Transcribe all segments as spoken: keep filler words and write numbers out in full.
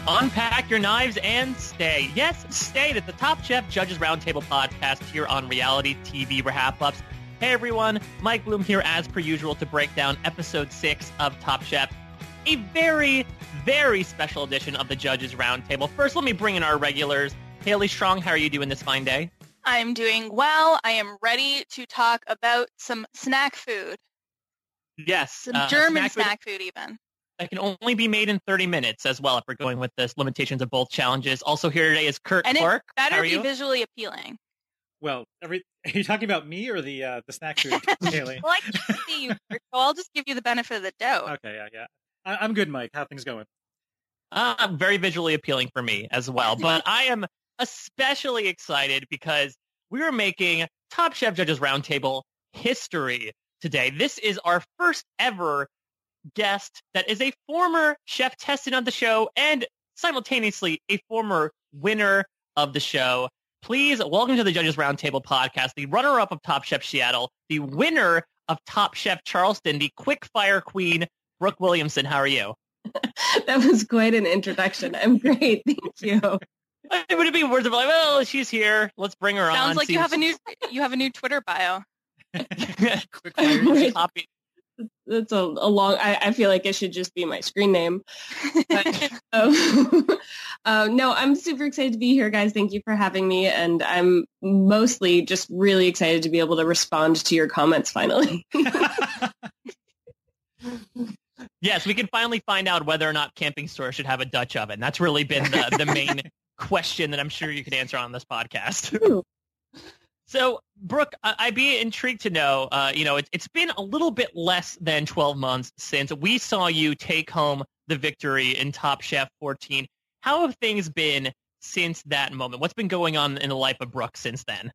Unpack your knives and stay. Yes, stay at the Top Chef Judges Roundtable podcast here on Reality T V Wrap-Ups. Hey everyone, Mike Bloom here as per usual to break down episode six of Top Chef. A very, very special edition of the Judges Roundtable. First, let me bring in our regulars. Haley Strong, how are you doing this fine day? I'm doing well. I am ready to talk about some snack food. Yes. Some uh, German snack, snack food. food even. That can only be made in thirty minutes as well if we're going with the limitations of both challenges. Also here today is Kurt and Clark. And it better how are be you? Visually appealing. Well, every, are you talking about me or the uh, the snack food, Haley? Well, I can't see you, Kurt, so I'll just give you the benefit of the doubt. Okay, yeah, yeah. I, I'm good, Mike. How things going? Uh, very visually appealing for me as well. But I am especially excited because we are making Top Chef Judges Roundtable history today. This is our first ever guest that is a former chef tested on the show and simultaneously a former winner of the show. Please welcome to the Judges Roundtable podcast, the runner-up of Top Chef Seattle, the winner of Top Chef Charleston, the quick fire queen, Brooke Williamson. How are you? That was quite an introduction. I'm great. Thank you. It would be words of like, well, she's here. Let's bring her Sounds on. Sounds like See you have a new you have a new Twitter bio. Quick fire. Right. Copy. That's a, a long, I, I feel like it should just be my screen name. But, um, um, no, I'm super excited to be here, guys. Thank you for having me. And I'm mostly just really excited to be able to respond to your comments finally. Yes, we can finally find out whether or not camping stores should have a Dutch oven. That's really been the, the main question that I'm sure you could answer on this podcast. So, Brooke, I'd be intrigued to know, uh, you know, it, it's been a little bit less than twelve months since we saw you take home the victory in Top Chef fourteen. How have things been since that moment? What's been going on in the life of Brooke since then?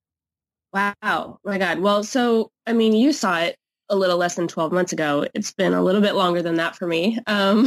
Wow. My God. Well, so, I mean, you saw it a little less than twelve months ago. It's been a little bit longer than that for me. Um,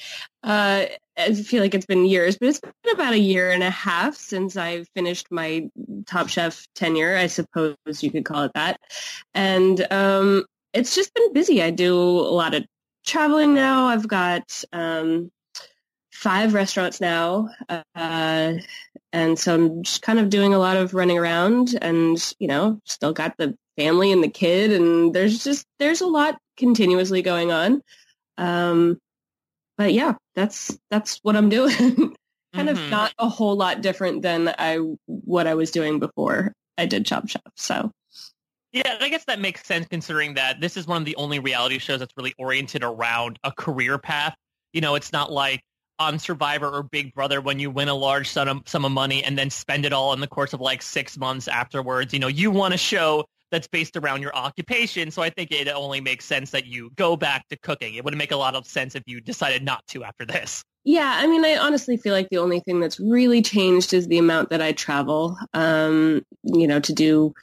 uh, I feel like it's been years, but it's been about a year and a half since I finished my Top Chef tenure, I suppose you could call it that. And um, it's just been busy. I do a lot of traveling now. I've got um, five restaurants now. Uh, and so I'm just kind of doing a lot of running around and, you know, still got the family and the kid. And there's just, there's a lot continuously going on. Um, but yeah, that's, that's what I'm doing. kind mm-hmm. of not a whole lot different than I, what I was doing before I did Chop Chef. So. Yeah, I guess that makes sense considering that this is one of the only reality shows that's really oriented around a career path. You know, it's not like on Survivor or Big Brother when you win a large sum of, sum of money and then spend it all in the course of like six months afterwards. You know, you want a show that's based around your occupation. So I think it only makes sense that you go back to cooking. It would make a lot of sense if you decided not to after this. Yeah, I mean, I honestly feel like the only thing that's really changed is the amount that I travel, um, you know, to do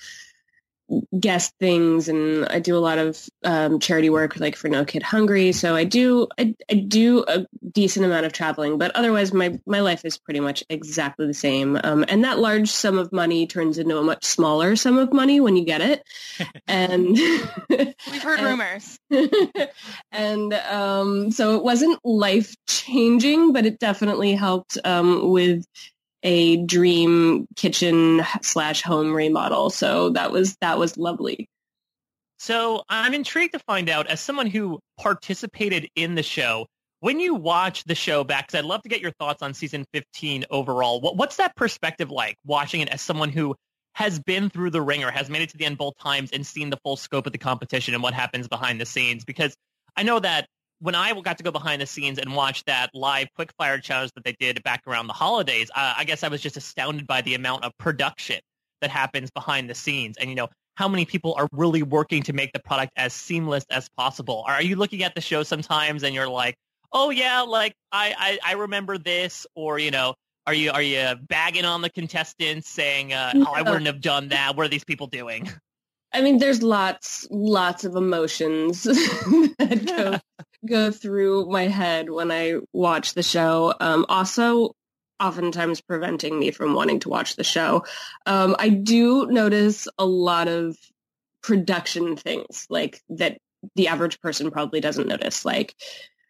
guest things, and I do a lot of um, charity work, like for No Kid Hungry. So I do, I, I do a decent amount of traveling, but otherwise, my my life is pretty much exactly the same. Um, and that large sum of money turns into a much smaller sum of money when you get it. And we've heard and, rumors. and um, so it wasn't life changing, but it definitely helped um, with a dream kitchen slash home remodel. So that was, that was lovely. So I'm intrigued to find out, as someone who participated in the show, when you watch the show back, because I'd love to get your thoughts on season fifteen overall, what, what's that perspective like watching it as someone who has been through the ringer, has made it to the end both times and seen the full scope of the competition and what happens behind the scenes? Because I know that when I got to go behind the scenes and watch that live quickfire challenge that they did back around the holidays, uh, I guess I was just astounded by the amount of production that happens behind the scenes. And, you know, how many people are really working to make the product as seamless as possible. Are you looking at the show sometimes and you're like, oh, yeah, like, I, I, I remember this? Or, you know, are you are you bagging on the contestants saying, uh, no. oh, I wouldn't have done that? What are these people doing? I mean, there's lots, lots of emotions that go go through my head when I watch the show. Um, also, oftentimes preventing me from wanting to watch the show. Um, I do notice a lot of production things like that the average person probably doesn't notice. Like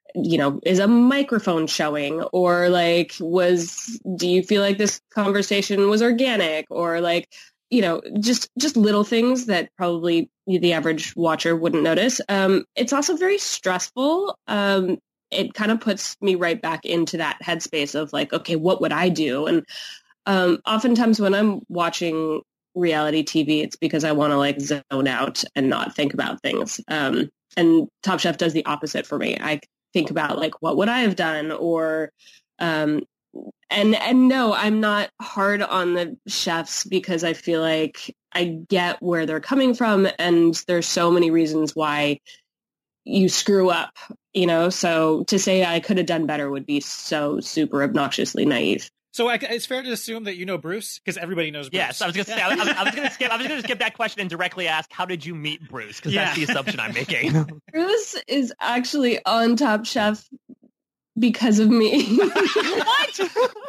you know, is a microphone showing, or like, was, do you feel like this conversation was organic, or like, you know, just, just little things that probably the average watcher wouldn't notice. Um, it's also very stressful. Um, it kind of puts me right back into that headspace of like, okay, what would I do? And um, oftentimes when I'm watching reality T V, it's because I want to like zone out and not think about things. Um, and Top Chef does the opposite for me. I think about like, what would I have done? Or, um, and, and no, I'm not hard on the chefs because I feel like I get where they're coming from. And there's so many reasons why you screw up, you know, so to say I could have done better would be so super obnoxiously naive. So I, it's fair to assume that you know Bruce, because everybody knows Bruce. Yes, I was going to say. I was, I was going to skip. I was going to skip that question and directly ask, "How did you meet Bruce?" Because Yeah. that's the assumption I'm making. Bruce is actually on Top Chef because of me. What?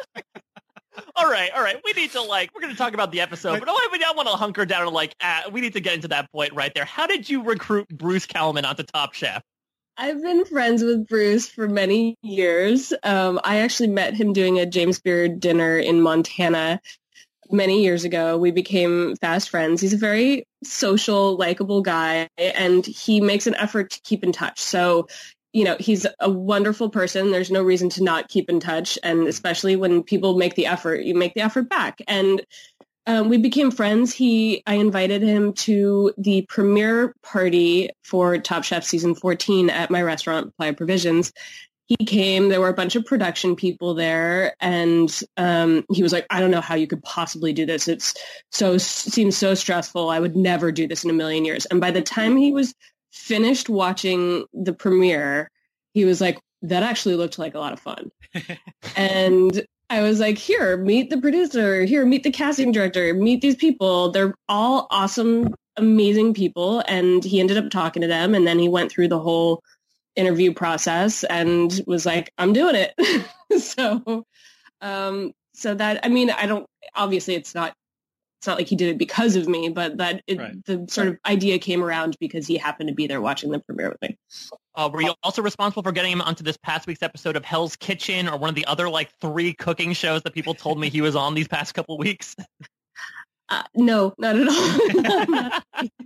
all right, all right. We need to like. We're going to talk about the episode, but I, I want to hunker down and like. Uh, we need to get into that point right there. How did you recruit Bruce Kellerman onto Top Chef? I've been friends with Bruce for many years. Um, I actually met him doing a James Beard dinner in Montana many years ago. We became fast friends. He's a very social, likable guy, and he makes an effort to keep in touch. So, you know, he's a wonderful person. There's no reason to not keep in touch. And especially when people make the effort, you make the effort back. And Um, we became friends. He, I invited him to the premiere party for Top Chef season fourteen at my restaurant, Playa Provisions. He came. There were a bunch of production people there, and um, he was like, "I don't know how you could possibly do this. It's so seems so stressful. I would never do this in a million years." And by the time he was finished watching the premiere, he was like, "That actually looked like a lot of fun." And I was like, here, meet the producer, here, meet the casting director, meet these people. They're all awesome, amazing people. And he ended up talking to them. And then he went through the whole interview process and was like, I'm doing it. so, um, so that, I mean, I don't, obviously it's not, it's not like he did it because of me, but that it, Right. the sort of idea came around because he happened to be there watching the premiere with me. Uh, were you also responsible for getting him onto this past week's episode of Hell's Kitchen or one of the other like three cooking shows that people told me he was on these past couple weeks? Uh, no, not at all. Not-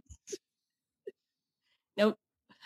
nope.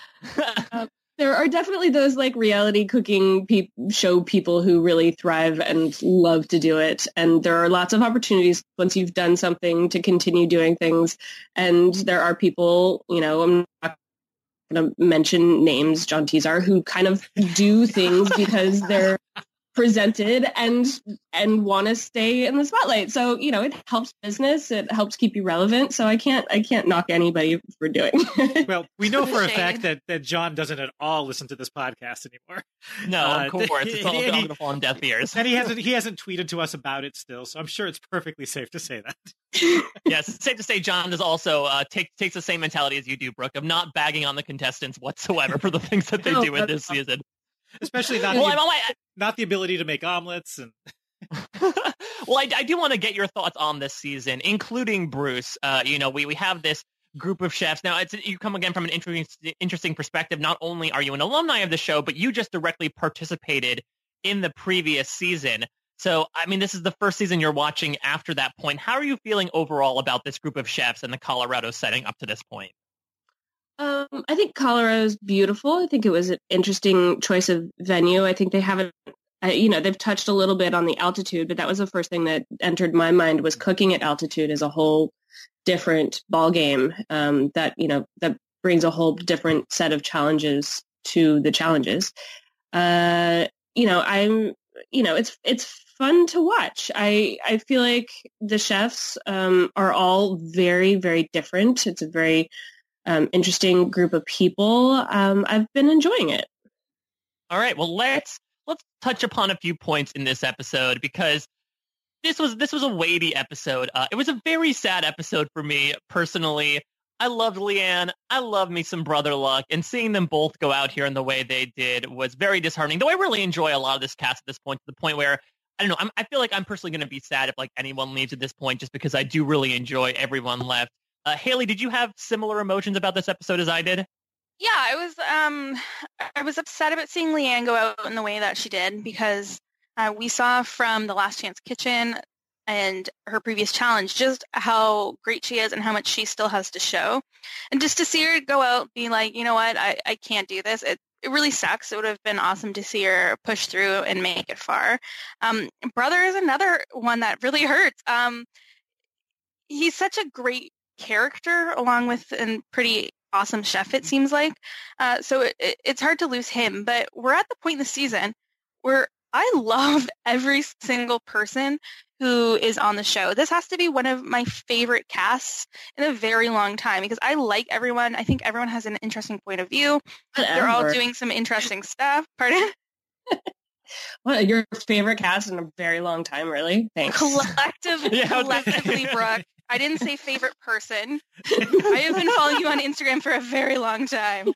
Um, there are definitely those like reality cooking pe- show people who really thrive and love to do it. And there are lots of opportunities once you've done something to continue doing things. And there are people, you know, I'm not going to mention names, John Tizar, who kind of do things because they're presented and and want to stay in the spotlight. So, you know, it helps business. It helps keep you relevant. So I can't I can't knock anybody for doing it. Well, we know for a Shade. fact that, that John doesn't at all listen to this podcast anymore. No, Uh, of course. It's all and he- going to fall on deaf ears. And he hasn't he hasn't tweeted to us about it still, so I'm sure it's perfectly safe to say that. Yes, it's safe to say John is also uh, take, takes the same mentality as you do, Brooke, of not bagging on the contestants whatsoever for the things that they No, do in that's this not- season. Especially not Well, the, I'm all I, not the ability to make omelets and well, I, I do want to get your thoughts on this season, including Bruce. Uh, you know, we, we have this group of chefs. Now, it's you come again from an interesting, interesting perspective. Not only are you an alumni of the show, but you just directly participated in the previous season. So, I mean, this is the first season you're watching after that point. How are you feeling overall about this group of chefs and the Colorado setting up to this point? Um, I think Colorado's beautiful. I think it was an interesting choice of venue. I think they haven't, uh, you know, they've touched a little bit on the altitude, but that was the first thing that entered my mind was cooking at altitude is a whole different ball game. Um, that, you know, that brings a whole different set of challenges to the challenges. Uh, you know, I'm, you know, it's, it's fun to watch. I, I feel like the chefs, um, are all very, very different. It's a very, Um, interesting group of people. Um, I've been enjoying it. All right, well let's let's touch upon a few points in this episode because this was this was a weighty episode. Uh, it was a very sad episode for me personally. I loved Leanne. I love me some Brother Luck, and seeing them both go out here in the way they did was very disheartening. Though I really enjoy a lot of this cast at this point, to the point where I don't know. I'm, I feel like I'm personally going to be sad if like anyone leaves at this point, just because I do really enjoy everyone left. Uh, Haley, did you have similar emotions about this episode as I did? Yeah, I was um I was upset about seeing Leanne go out in the way that she did because uh, we saw from the Last Chance Kitchen and her previous challenge just how great she is and how much she still has to show. And just to see her go out being like, you know what, I, I can't do this. It it really sucks. It would have been awesome to see her push through and make it far. Um, Brother is another one that really hurts. Um, he's such a great character along with a pretty awesome chef, it seems like. Uh, so it, it, it's hard to lose him. But we're at the point in the season where I love every single person who is on the show. This has to be one of my favorite casts in a very long time because I like everyone. I think everyone has an interesting point of view. Whatever. They're all doing some interesting stuff. Pardon? What, your favorite cast in a very long time, really? Thanks. Collectively, Yeah, collectively, Brooke. I didn't say favorite person. I have been following you on Instagram for a very long time.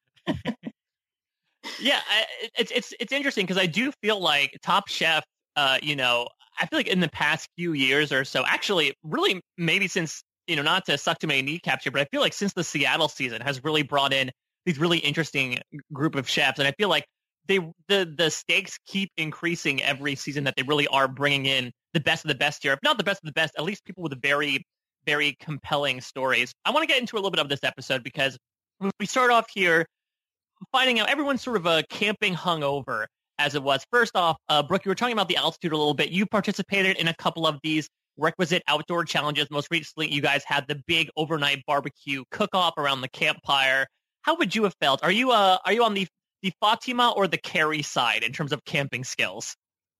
Yeah, I, it's it's it's interesting because I do feel like Top Chef, uh, you know, I feel like in the past few years or so, actually, really maybe since, you know, not to suck too many kneecaps here, but I feel like since the Seattle season has really brought in these really interesting group of chefs, and I feel like they the the stakes keep increasing every season that they really are bringing in the best of the best here, if not the best of the best, at least people with very very compelling stories. I want to get into a little bit of this episode because we start off here finding out everyone's sort of a camping hungover as it was. First off, uh, Brooke, you were talking about the altitude a little bit. You participated in a couple of these requisite outdoor challenges. Most recently, you guys had the big overnight barbecue cook-off around the campfire. How would you have felt? Are you uh, are you on the, the Fatima or the Carrie side in terms of camping skills?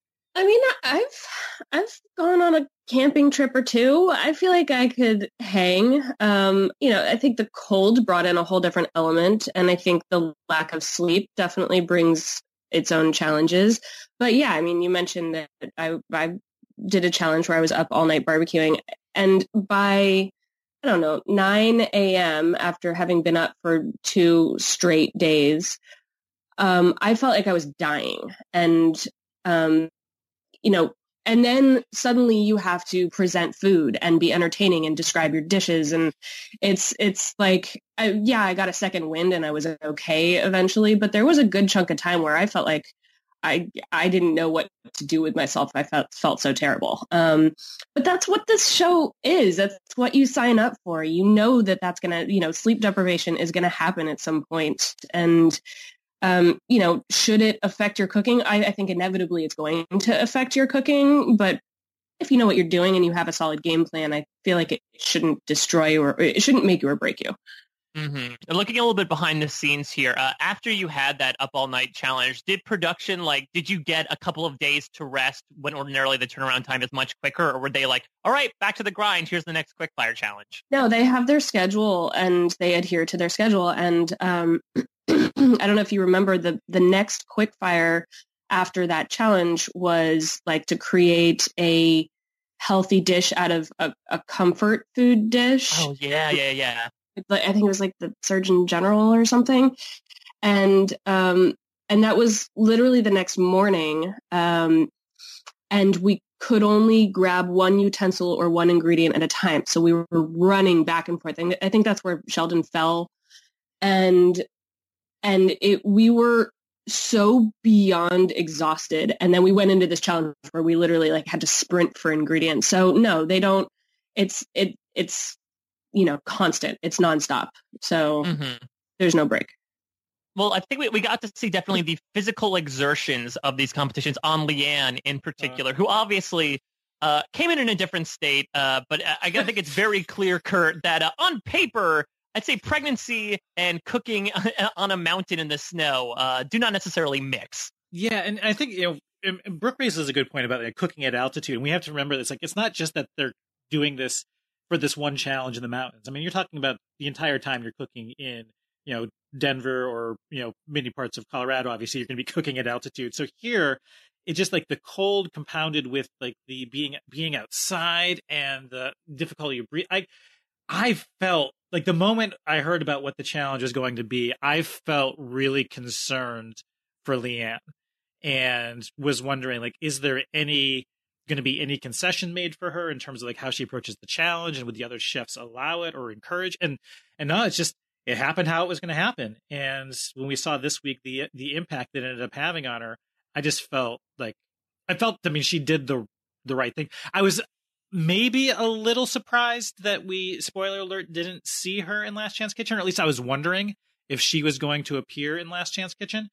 I mean, I've I've gone on a camping trip or two. I feel like I could hang. Um, you know, I think the cold brought in a whole different element, and I think the lack of sleep definitely brings its own challenges. But yeah, I mean, you mentioned that I I did a challenge where I was up all night barbecuing, and by I don't know nine a.m. after having been up for two straight days, um, I felt like I was dying, and um, you know, and then suddenly you have to present food and be entertaining and describe your dishes. And it's, it's like, I, yeah, I got a second wind and I was okay eventually, but there was a good chunk of time where I felt like I, I didn't know what to do with myself. I felt, felt so terrible. Um, but that's what this show is. That's what you sign up for. You know that that's going to, you know, sleep deprivation is going to happen at some point. And Um, you know, should it affect your cooking? I, I think inevitably it's going to affect your cooking, but if you know what you're doing and you have a solid game plan, I feel like it shouldn't destroy you or it shouldn't make you or break you. Mm-hmm. Looking a little bit behind the scenes here, uh, after you had that up all night challenge, did production, like, did you get a couple of days to rest when ordinarily the turnaround time is much quicker? Or were they like, all right, back to the grind, here's the next quickfire challenge? No, they have their schedule and they adhere to their schedule. And um, I don't know if you remember the, the next quickfire after that challenge was like to create a healthy dish out of a, a comfort food dish. Oh, yeah, yeah, yeah. I think it was like the Surgeon General or something. And um, and that was literally the next morning. Um, and we could only grab one utensil or one ingredient at a time. So we were running back and forth. And I think that's where Sheldon fell. And and it we were so beyond exhausted. And then we went into this challenge where we literally like had to sprint for ingredients. So no, they don't. It's it it's. you know, constant. It's nonstop. So mm-hmm. There's no break. Well, I think we, we got to see definitely the physical exertions of these competitions on Leanne in particular, uh, who obviously uh, came in in a different state. Uh, but I, I think it's very clear, Kurt, that uh, on paper, I'd say pregnancy and cooking on a mountain in the snow uh, do not necessarily mix. Yeah, and I think, you know, and, and Brooke raises a good point about like, cooking at altitude. And we have to remember this. Like, it's not just that they're doing this for this one challenge in the mountains. I mean, you're talking about the entire time you're cooking in, you know, Denver or, you know, many parts of Colorado. Obviously, you're going to be cooking at altitude. So here, it's just like the cold compounded with like the being being outside and the difficulty of breathing. I, I felt like the moment I heard about what the challenge was going to be, I felt really concerned for Leanne and was wondering, like, is there any going to be any concession made for her in terms of like how she approaches the challenge, and would the other chefs allow it or encourage? And and no, it's just it happened how it was going to happen. And when we saw this week the the impact that it ended up having on her, I just felt like I felt. I mean, she did the the right thing. I was maybe a little surprised that we, spoiler alert, didn't see her in Last Chance Kitchen, or at least I was wondering if she was going to appear in Last Chance Kitchen.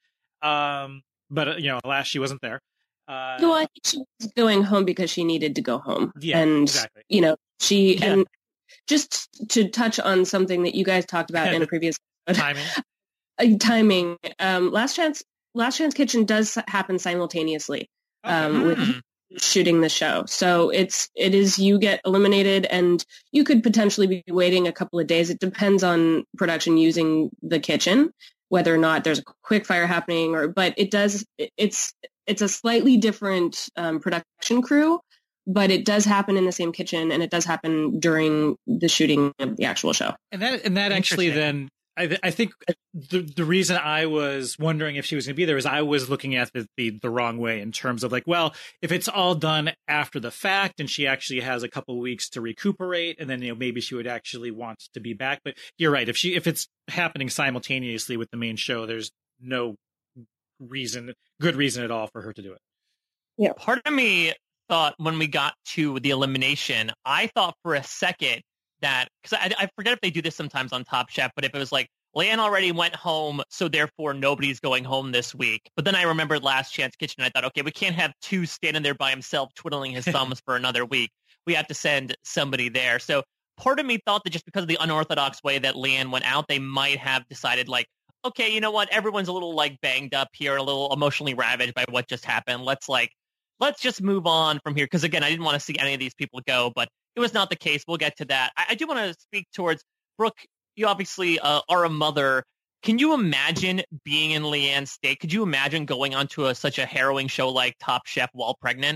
Um, but uh, you know, alas, she wasn't there. Uh, no, I think she was going home because she needed to go home. Yeah, and exactly. You know, she Yeah. and just to touch on something that you guys talked about in a previous timing. uh, timing. Um, Last Chance, Last Chance Kitchen does happen simultaneously Okay. um, with Mm. shooting the show. So it's it is you get eliminated, and you could potentially be waiting a couple of days. It depends on production using the kitchen, whether or not there's a quick fire happening, or but it does it's it's a slightly different um, production crew, but it does happen in the same kitchen, and it does happen during the shooting of the actual show. And that and that actually then I, th- I think the the reason I was wondering if she was going to be there is I was looking at the, the the wrong way in terms of like, well, if it's all done after the fact and she actually has a couple of weeks to recuperate, and then you know maybe she would actually want to be back. But you're right, if she if it's happening simultaneously with the main show, there's no reason, good reason at all for her to do it. Part of me thought when we got to the elimination, I thought for a second that, because I, I forget if they do this sometimes on Top Chef, but if it was like, Leanne already went home, so therefore nobody's going home this week. But then I remembered Last Chance Kitchen, and I thought, okay, we can't have two standing there by himself twiddling his thumbs for another week. We have to send somebody there. So part of me thought that just because of the unorthodox way that Leanne went out, they might have decided like, okay, you know what, everyone's a little like banged up here, a little emotionally ravaged by what just happened. Let's like, let's just move on from here. Because again, I didn't want to see any of these people go, but it was not the case. We'll get to that. I, I do want to speak towards Brooke. You obviously uh, are a mother. Can you imagine being in Leanne's state? Could you imagine going onto a, such a harrowing show like Top Chef while pregnant?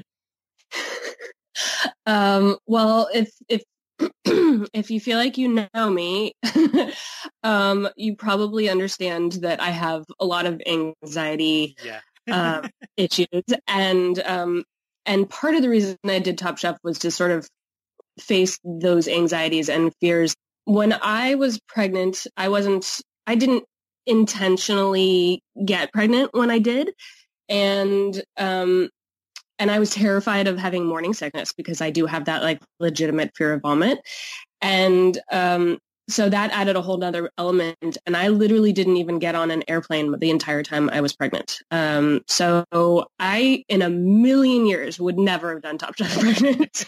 um, well, if if if you feel like you know me, um, you probably understand that I have a lot of anxiety Yeah. uh, issues, and um, and part of the reason I did Top Chef was to sort of face those anxieties and fears. When I was pregnant, I wasn't, I didn't intentionally get pregnant when I did. And, um, and I was terrified of having morning sickness because I do have that like legitimate fear of vomit. And, um, so that added a whole nother element. And I literally didn't even get on an airplane the entire time I was pregnant. Um, so I, in a million years, would never have done Top Chef pregnant.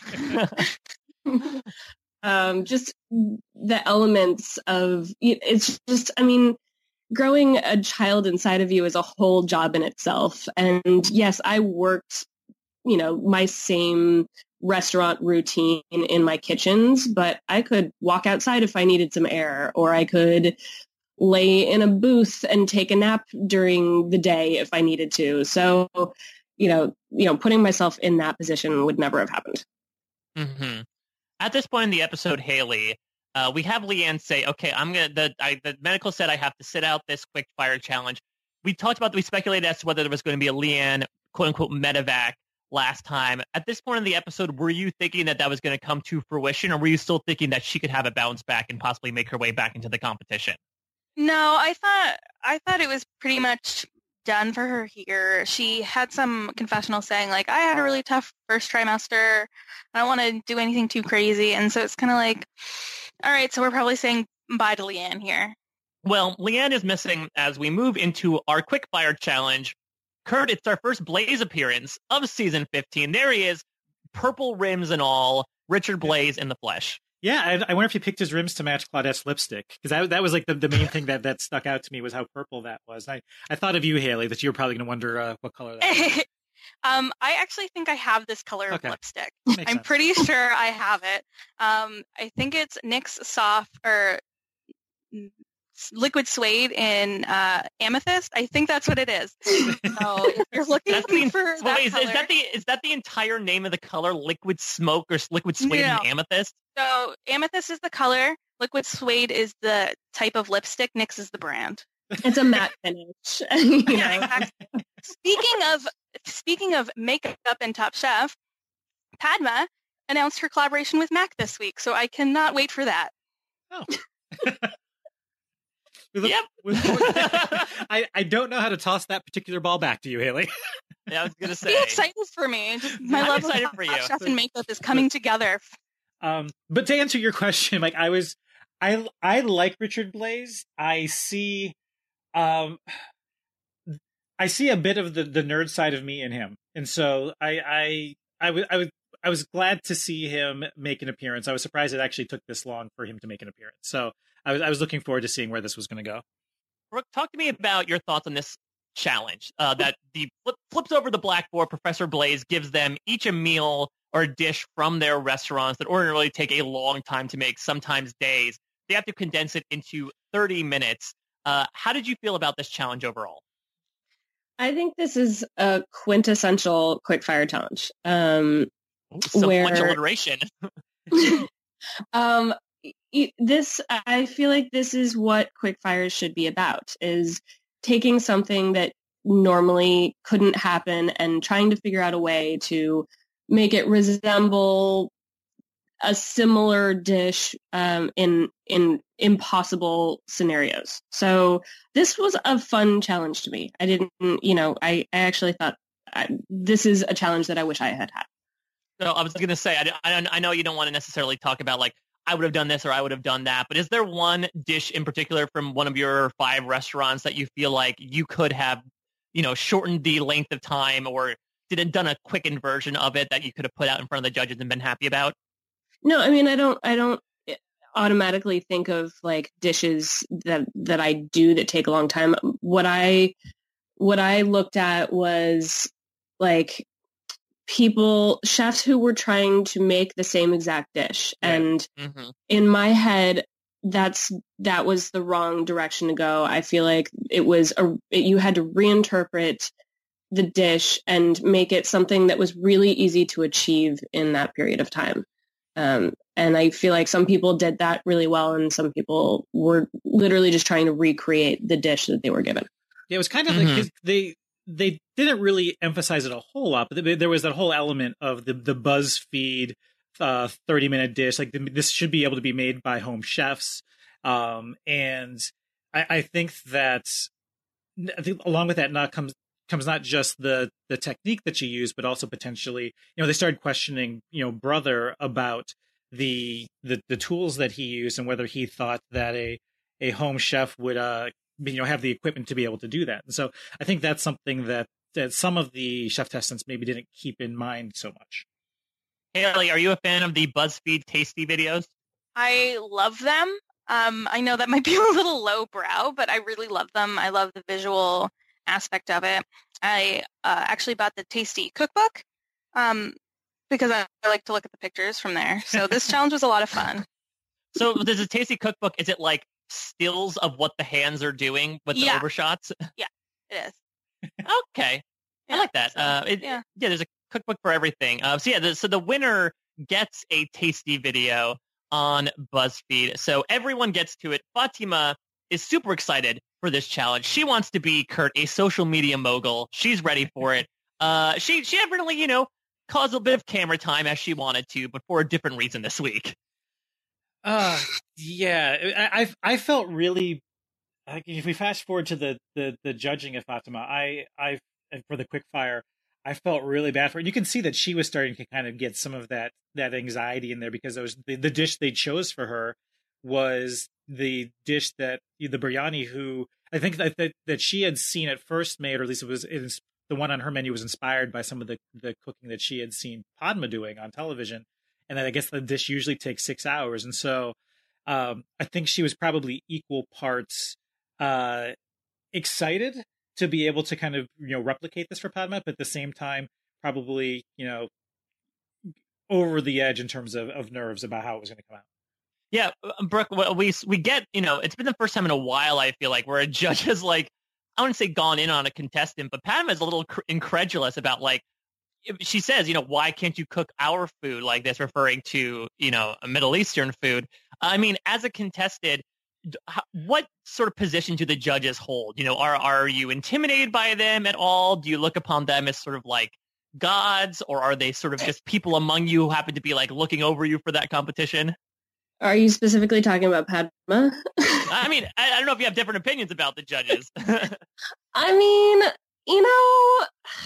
Um, just the elements of it's just, I mean, growing a child inside of you is a whole job in itself. And yes, I worked, you know, my same restaurant routine in my kitchens, but I could walk outside if I needed some air, or I could lay in a booth and take a nap during the day if I needed to. So, you know, you know, putting myself in that position would never have happened. Mm-hmm. At this point in the episode, Haley, uh, we have Leanne say, okay, I'm going to, the, I, the medical said I have to sit out this quick fire challenge. We talked about, we speculated as to whether there was going to be a Leanne, quote unquote, medevac last time. At this point in the episode, were you thinking that that was going to come to fruition, or were you still thinking that she could have a bounce back and possibly make her way back into the competition? No, I thought, I thought it was pretty much done for her here. She had some confessional saying like, I had a really tough first trimester. I don't want to do anything too crazy. And so it's kind of like, all right, so we're probably saying bye to Leanne here. Well, Leanne is missing as we move into our quick fire challenge. Kurt, it's our first Blaze appearance of season fifteen. There he is, purple rims and all, Richard Blaze in the flesh. Yeah, I, I wonder if he picked his rims to match Claudette's lipstick, because that, that was like the, the main thing that, that stuck out to me was how purple that was. I, I thought of you, Haley, that you were probably going to wonder uh, what color that was. um, I actually think I have this color Okay. of lipstick. Makes I'm sense. pretty sure I have it. Um, I think it's NYX Soft or Liquid Suede in uh, Amethyst. I think that's what it is. So if you're looking That's the, for wait, that is, color, is that the is that the entire name of the color? Liquid smoke or liquid suede No. and amethyst? so amethyst is the color. Liquid Suede is the type of lipstick. NYX is the brand. It's a matte finish. you know? Yeah, exactly. Speaking of speaking of makeup and Top Chef, Padma announced her collaboration with MAC this week, so I cannot wait for that. Oh. Yep. I, I don't know how to toss that particular ball back to you, Haley. Yeah, I was gonna say. Be excited for me. Just my I'm love excited of for you. Top Chef and makeup is coming together. Um, but to answer your question, like I was, I I like Richard Blais. I see, um, I see a bit of the, the nerd side of me in him, and so I I I was I was I was glad to see him make an appearance. I was surprised it actually took this long for him to make an appearance. So I was I was looking forward to seeing where this was going to go. Brooke, talk to me about your thoughts on this challenge. Uh, that the flip, flips over the blackboard. Professor Blais gives them each a meal or a dish from their restaurants that ordinarily take a long time to make, sometimes days. They have to condense it into thirty minutes. Uh, how did you feel about this challenge overall? I think this is a quintessential quickfire challenge. Um, Ooh, so where, much alliteration. um, this, I feel like this is what quickfires should be about, is taking something that normally couldn't happen and trying to figure out a way to make it resemble a similar dish um, in in impossible scenarios. So this was a fun challenge to me. I didn't, you know, I, I actually thought I, this is a challenge that I wish I had had. So I was going to say, I, I, I know you don't want to necessarily talk about like, I would have done this or I would have done that, but is there one dish in particular from one of your five restaurants that you feel like you could have, you know, shortened the length of time or did it done a quickened version of it that you could have put out in front of the judges and been happy about? No, I mean, I don't, I don't automatically think of like dishes that, that I do that take a long time. What I, what I looked at was like people, chefs who were trying to make the same exact dish. Right. And mm-hmm. in my head, that's, that was the wrong direction to go. I feel like it was a, it, you had to reinterpret the dish and make it something that was really easy to achieve in that period of time. Um, and I feel like some people did that really well, and some people were literally just trying to recreate the dish that they were given. Yeah, it was kind of mm-hmm. like they they didn't really emphasize it a whole lot, but there was that whole element of the the BuzzFeed uh, thirty minute dish. Like this should be able to be made by home chefs, um, and I, I think that I think along with that not comes. comes not just the the technique that you use, but also potentially, you know, they started questioning, you know, Brother about the the the tools that he used and whether he thought that a a home chef would uh you know have the equipment to be able to do that. And so I think that's something that that some of the chef testants maybe didn't keep in mind so much. Haley, are you a fan of the BuzzFeed Tasty videos? I love them. Um, I know that might be a little lowbrow, but I really love them. I love the visual aspect of it. I uh, actually bought the Tasty cookbook um, because I, I like to look at the pictures from there. So this challenge was a lot of fun. So there's a Tasty cookbook. Is it like stills of what the hands are doing with yeah. the overshots? Yeah, it is. Okay. Yeah, I like that. so, uh, it, yeah. yeah, there's a cookbook for everything. Uh, so yeah, the, so the winner gets a Tasty video on BuzzFeed. So everyone gets to it. Fatima is super excited for this challenge. She wants to be Kurt, a social media mogul. She's ready for it. Uh, she she evidently, you know, caused a bit of camera time as she wanted to, but for a different reason this week. Uh yeah, I I, I felt really. Like, if we fast forward to the, the the judging of Fatima, I I for the quickfire, I felt really bad for her. You can see that she was starting to kind of get some of that that anxiety in there because it was the, the dish they chose for her was the dish that the biryani who I think that, that that she had seen at first made, or at least it was it was, the one on her menu was inspired by some of the, the cooking that she had seen Padma doing on television. And then I guess the dish usually takes six hours. And so um, I think she was probably equal parts uh, excited to be able to kind of, you know, replicate this for Padma, but at the same time, probably, you know, over the edge in terms of, of nerves about how it was going to come out. Yeah, Brooke, we we get, you know, it's been the first time in a while, I feel like, where a judge has, like, I wouldn't say gone in on a contestant, but Padma is a little incredulous about, like, she says, you know, why can't you cook our food like this, referring to, you know, a Middle Eastern food. I mean, as a contestant, what sort of position do the judges hold? You know, are are you intimidated by them at all? Do you look upon them as sort of like gods, or are they sort of just people among you who happen to be like looking over you for that competition? Are you specifically talking about Padma? I mean, I, I don't know if you have different opinions about the judges. I mean, you know,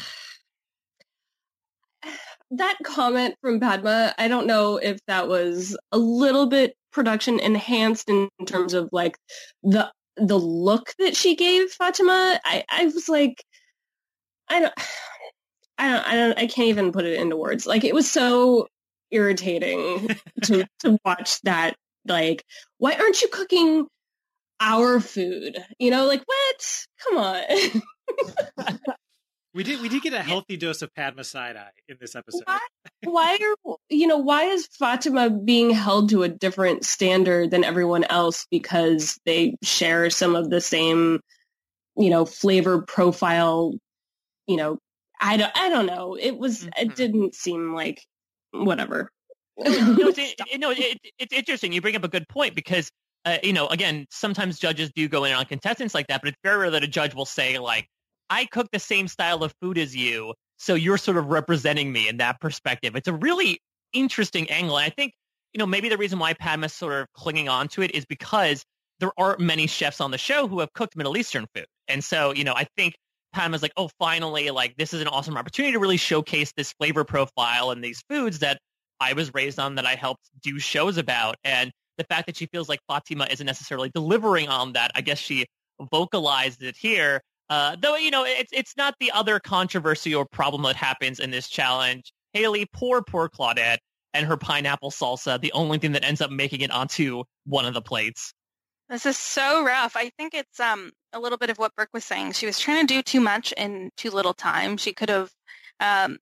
that comment from Padma, I don't know if that was a little bit production enhanced in terms of like the the look that she gave Fatima. I, I was like, I don't, I don't, I don't, I can't even put it into words. Like, it was so irritating to to watch that. Like, why aren't you cooking our food? You know, like, what? Come on. We did we did get a healthy dose of Padma side eye in this episode. Why, why are you know why is Fatima being held to a different standard than everyone else because they share some of the same, you know, flavor profile? You know, I don't I don't know. It was mm-hmm. It didn't seem like whatever. no, it's, it, no it, it's interesting. You bring up a good point because uh, you know, again, sometimes judges do go in on contestants like that, but it's very rare that a judge will say like, I cook the same style of food as you, so you're sort of representing me in that perspective. It's a really interesting angle. And I think, you know, maybe the reason why Padma's sort of clinging on to it is because there aren't many chefs on the show who have cooked Middle Eastern food. And so, you know, I think Padma's like, oh, finally, like, this is an awesome opportunity to really showcase this flavor profile and these foods that I was raised on, that I helped do shows about. And the fact that she feels like Fatima isn't necessarily delivering on that, I guess she vocalized it here. Uh, though, you know, it's it's not the other controversy or problem that happens in this challenge. Haley, poor, poor Claudette, and her pineapple salsa, the only thing that ends up making it onto one of the plates. This is so rough. I think it's um a little bit of what Brooke was saying. She was trying to do too much in too little time. She could have um,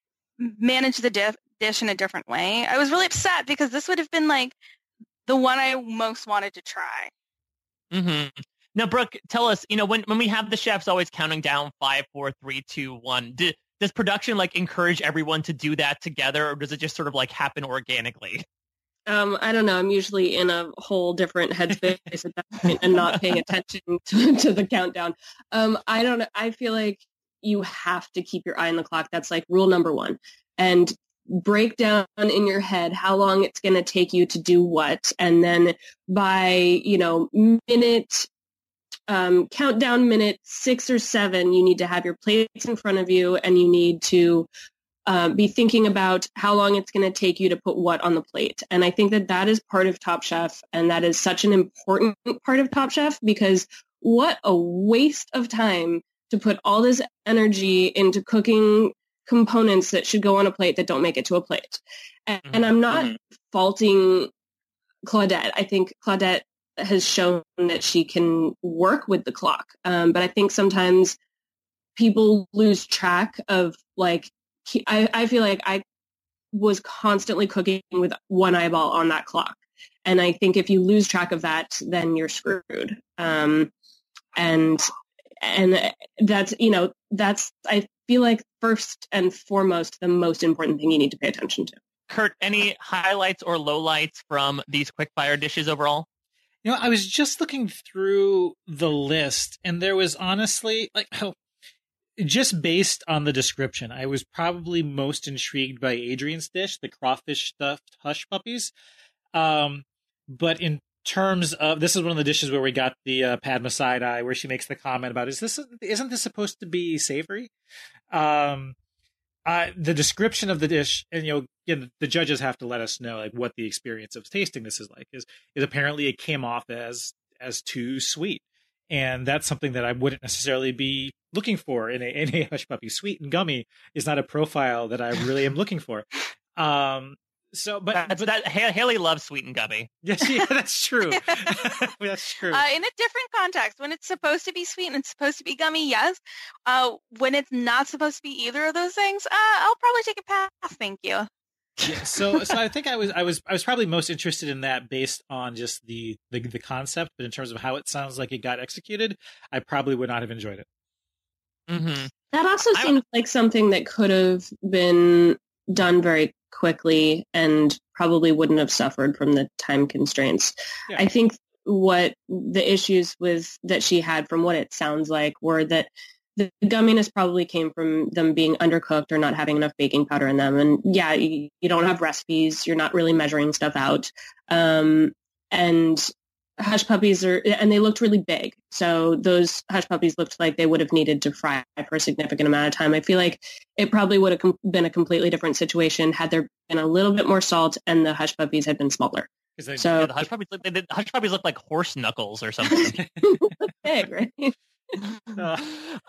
managed the diff- dish in a different way. I was really upset because this would have been like the one I most wanted to try. Mm-hmm. Now, Brooke, tell us, you know, when, when we have the chefs always counting down five, four, three, two, one, do, does production like encourage everyone to do that together, or does it just sort of like happen organically? Um, I don't know. I'm usually in a whole different headspace at that point and not paying attention to, to the countdown. Um, I don't know. I feel like you have to keep your eye on the clock. That's like rule number one. And break down in your head how long it's going to take you to do what. And then by, you know, minute Um, countdown minute six or seven, you need to have your plates in front of you, and you need to uh, be thinking about how long it's going to take you to put what on the plate. And I think that that is part of Top Chef, and that is such an important part of Top Chef, because what a waste of time to put all this energy into cooking components that should go on a plate that don't make it to a plate. And, mm-hmm. and I'm not mm-hmm. faulting Claudette. I think Claudette has shown that she can work with the clock. Um, but I think sometimes people lose track of, like, I, I feel like I was constantly cooking with one eyeball on that clock. And I think if you lose track of that, then you're screwed. Um, and, and that's, you know, that's, I feel like first and foremost, the most important thing you need to pay attention to. Kurt, any highlights or lowlights from these quickfire dishes overall? You know, I was just looking through the list, and there was honestly, like, oh, just based on the description, I was probably most intrigued by Adrian's dish, the crawfish stuffed hush puppies. Um, but in terms of, this is one of the dishes where we got the uh, Padma side eye, where she makes the comment about, is this, isn't this supposed to be savory? Um, uh, the description of the dish, and, you know, again, the judges have to let us know, like, what the experience of tasting this is like, is, is apparently it came off as, as too sweet. And that's something that I wouldn't necessarily be looking for in a, in a hush puppy. Sweet and gummy is not a profile that I really am looking for. Um, so, but, that's, but that Haley loves sweet and gummy. Yes, yeah, that's true. That's true. Uh, in a different context, when it's supposed to be sweet and it's supposed to be gummy, yes. Uh, when it's not supposed to be either of those things, uh, I'll probably take a pass. Thank you. Yeah, so, so I think I was, I was, I was probably most interested in that based on just the, the, the concept, but in terms of how it sounds like it got executed, I probably would not have enjoyed it. Mm-hmm. That also seems I, like something that could have been done very quickly and probably wouldn't have suffered from the time constraints. Yeah. I think what the issues with that she had, from what it sounds like, were that the gumminess probably came from them being undercooked or not having enough baking powder in them. And yeah, you, you don't have recipes. You're not really measuring stuff out. Um, and hush puppies are, and they looked really big. So those hush puppies looked like they would have needed to fry for a significant amount of time. I feel like it probably would have com- been a completely different situation had there been a little bit more salt and the hush puppies had been smaller. They, so yeah, the hush puppies, look, they, the hush puppies look like horse knuckles or something. big, right? uh,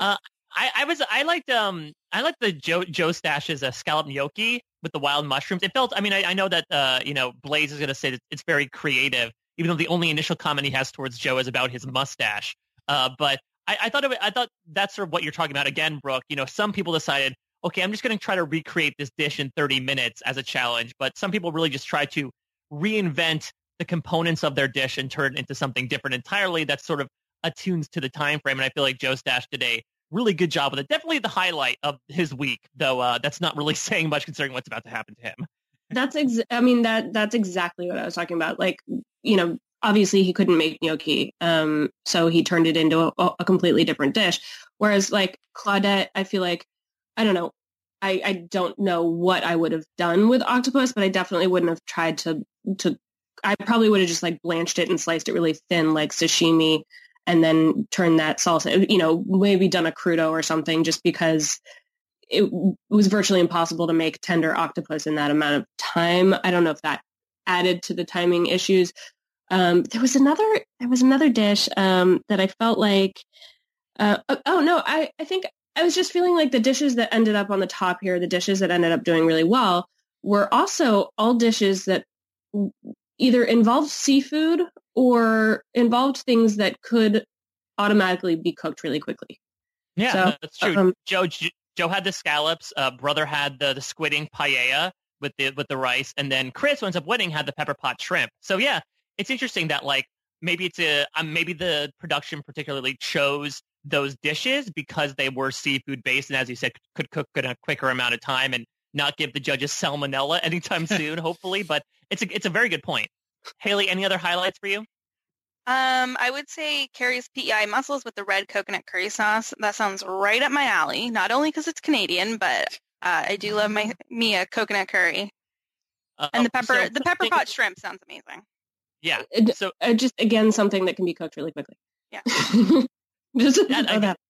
I, I was I liked um I liked the Joe Joe Stash's uh, scallop gnocchi with the wild mushrooms. It felt I mean I, I know that uh you know Blaze is going to say that it's very creative, even though the only initial comment he has towards Joe is about his mustache. Uh, but I, I thought of it, I thought that's sort of what you're talking about again, Brooke. You know, some people decided, okay, I'm just going to try to recreate this dish in thirty minutes as a challenge, but some people really just try to reinvent the components of their dish and turn it into something different entirely. That's sort of attunes to the time frame, and I feel like Joe Stash did a really good job with it. Definitely the highlight of his week, though. Uh, that's not really saying much considering what's about to happen to him. That's ex- I mean that that's exactly what I was talking about. Like, you know, obviously he couldn't make gnocchi, um, so he turned it into a, a completely different dish. Whereas like Claudette, I feel like I don't know. I, I don't know what I would have done with octopus, but I definitely wouldn't have tried to to. I probably would have just like blanched it and sliced it really thin, like sashimi, and then turn that salsa, you know, maybe done a crudo or something, just because it was virtually impossible to make tender octopus in that amount of time. I don't know if that added to the timing issues. Um, there was another, there was another dish um, that I felt like, uh, oh no, I, I think I was just feeling like the dishes that ended up on the top here, the dishes that ended up doing really well, were also all dishes that either involved seafood or involved things that could automatically be cooked really quickly. Yeah, so, that's true. Um, Joe Joe had the scallops. Uh, brother had the the squid ink paella with the with the rice, and then Chris, who ends up winning, had the pepper pot shrimp. So yeah, it's interesting that like maybe it's a um, maybe the production particularly chose those dishes because they were seafood based, and as you said, could cook in a quicker amount of time and not give the judges salmonella anytime soon, hopefully. But it's a it's a very good point. Haley, any other highlights for you? Um, I would say Carrie's P E I mussels with the red coconut curry sauce. That sounds right up my alley. Not only because it's Canadian, but uh, I do love my me a coconut curry. Uh, and the pepper so, the pepper pot shrimp sounds amazing. Yeah. So uh, just again something that can be cooked really quickly. Yeah. just yeah, I, that.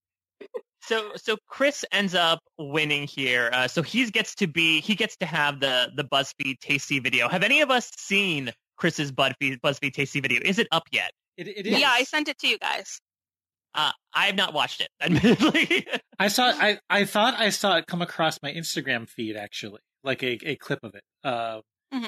So so Chris ends up winning here. Uh, so he gets to be he gets to have the the BuzzFeed Tasty video. Have any of us seen Chris's BuzzFeed BuzzFeed Tasty video? Is it up yet? It, it is. Yeah, I sent it to you guys. Uh, I have not watched it, admittedly. I saw. I I thought I saw it come across my Instagram feed actually, like a, a clip of it. Uh, mm-hmm.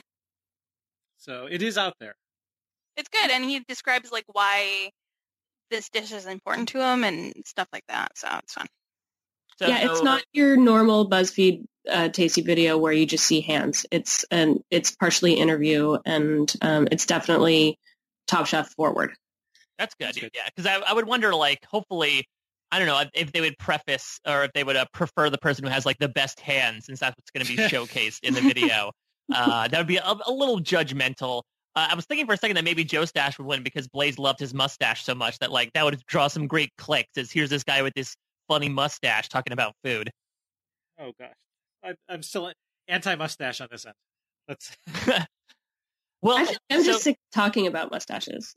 So it is out there. It's good, and he describes like why this dish is important to him and stuff like that. So it's fun. So, yeah, it's not your normal BuzzFeed uh, Tasty video where you just see hands. It's an it's partially interview, and um, it's definitely Top Chef forward. That's good. That's good. Yeah, because I, I would wonder, like, hopefully, I don't know, if they would preface or if they would uh, prefer the person who has like the best hands, since that's what's going to be showcased in the video. Uh, that would be a, a little judgmental. Uh, I was thinking for a second that maybe Joe Stash would win because Blaze loved his mustache so much that like that would draw some great clicks. As here's this guy with this funny mustache talking about food. Oh gosh, I, I'm still anti-mustache on this end. That's well, I'm, I'm so, just sick of talking about mustaches.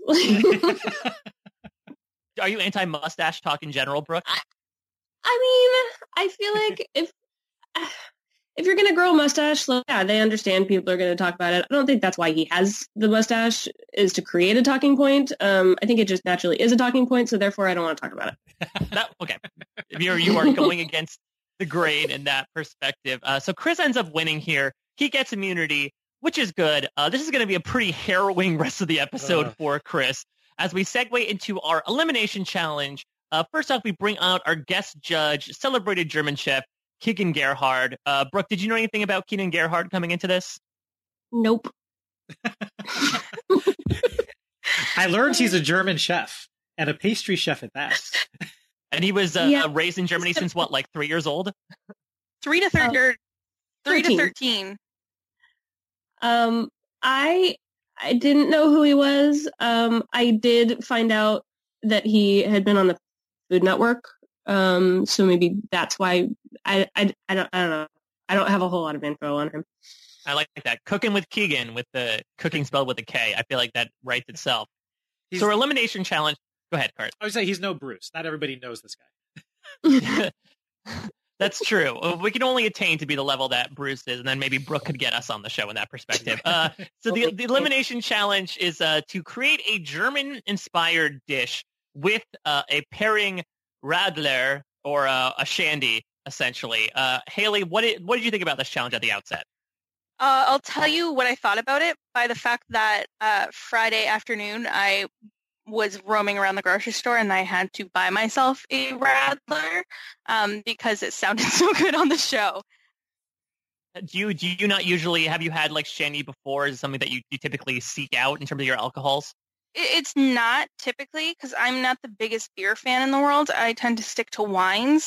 Are you anti-mustache talk in general, Brooke? I, I mean, I feel like if if you're going to grow a mustache, like, yeah, they understand people are going to talk about it. I don't think that's why he has the mustache, is to create a talking point. Um, I think it just naturally is a talking point, so therefore I don't want to talk about it. that, okay. If you're, you are going against the grain in that perspective. Uh, so Chris ends up winning here. He gets immunity, which is good. Uh, this is going to be a pretty harrowing rest of the episode uh. for Chris. As we segue into our elimination challenge, uh, first off, we bring out our guest judge, celebrated German chef, Keegan Gerhard. Uh, Brooke, did you know anything about Keegan Gerhard coming into this? Nope. I learned he's a German chef and a pastry chef at that. And he was uh, yeah. raised in Germany since what, like three years old? Three to thir- uh, three thirteen. to thirteen. Um, I I didn't know who he was. Um, I did find out that he had been on the Food Network Um, so maybe that's why I, I, I don't, I don't know. I don't have a whole lot of info on him. I like that. Cooking with Keegan, with the cooking spelled with a K. I feel like that writes itself. He's, so our elimination challenge. Go ahead, Kurt. I would say he's no Bruce. Not everybody knows this guy. That's true. We can only attain to be the level that Bruce is, and then maybe Brooke could get us on the show in that perspective. Uh, so the, the elimination challenge is uh, to create a German-inspired dish with uh, a pairing Radler or uh, a shandy, essentially. Uh, Haley, what did, what did you think about this challenge at the outset? Uh, I'll tell you what I thought about it by the fact that uh, Friday afternoon I was roaming around the grocery store and I had to buy myself a Radler um, because it sounded so good on the show. Do you do you not usually, have you had like shandy before? Is it something that you, you typically seek out in terms of your alcohols? It's not typically, because I'm not the biggest beer fan in the world. I tend to stick to wines.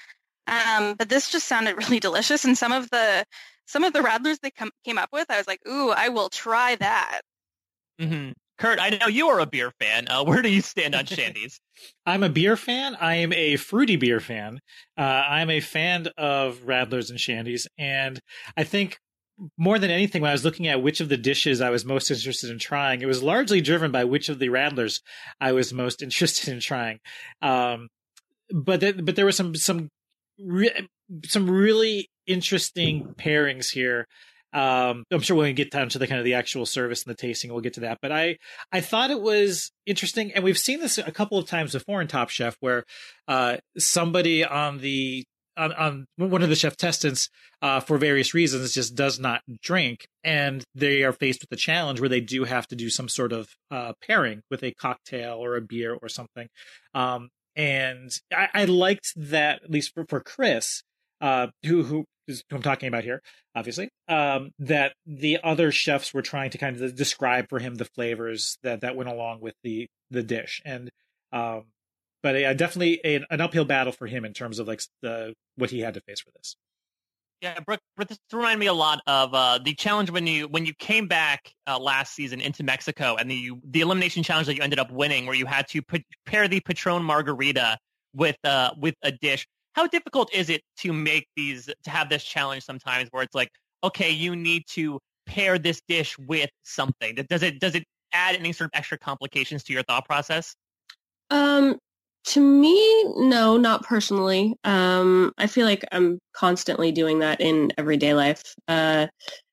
Um, but this just sounded really delicious. And some of the some of the Radlers they com- came up with, I was like, ooh, I will try that. Mm-hmm. Kurt, I know you are a beer fan. Uh, where do you stand on shandies? I'm a beer fan. I am a fruity beer fan. Uh, I'm a fan of Radlers and shandies. And I think more than anything, when I was looking at which of the dishes I was most interested in trying, it was largely driven by which of the Radlers I was most interested in trying. Um, but th- but there were some some re- some really interesting pairings here. Um, I'm sure when we get down to the kind of the actual service and the tasting, we'll get to that. But I, I thought it was interesting, and we've seen this a couple of times before in Top Chef, where uh, somebody on the on, on one of the chef testants, uh, for various reasons, just does not drink, and they are faced with a challenge where they do have to do some sort of uh, pairing with a cocktail or a beer or something. Um, and I, I liked that, at least for, for Chris, uh, who who. is who I'm talking about here, obviously, um, that the other chefs were trying to kind of describe for him the flavors that, that went along with the, the dish. And, um, but uh, definitely an, an uphill battle for him in terms of like the, what he had to face for this. Yeah, Brooke, Brooke, this reminded me a lot of uh, the challenge when you when you came back uh, last season into Mexico, and the the elimination challenge that you ended up winning, where you had to put, pair the Patron margarita with uh, with a dish. How difficult is it to make these, to have this challenge sometimes where it's like, okay, you need to pair this dish with something? Does it does it add any sort of extra complications to your thought process? Um, to me, no, not personally. Um, I feel like I'm constantly doing that in everyday life. Uh,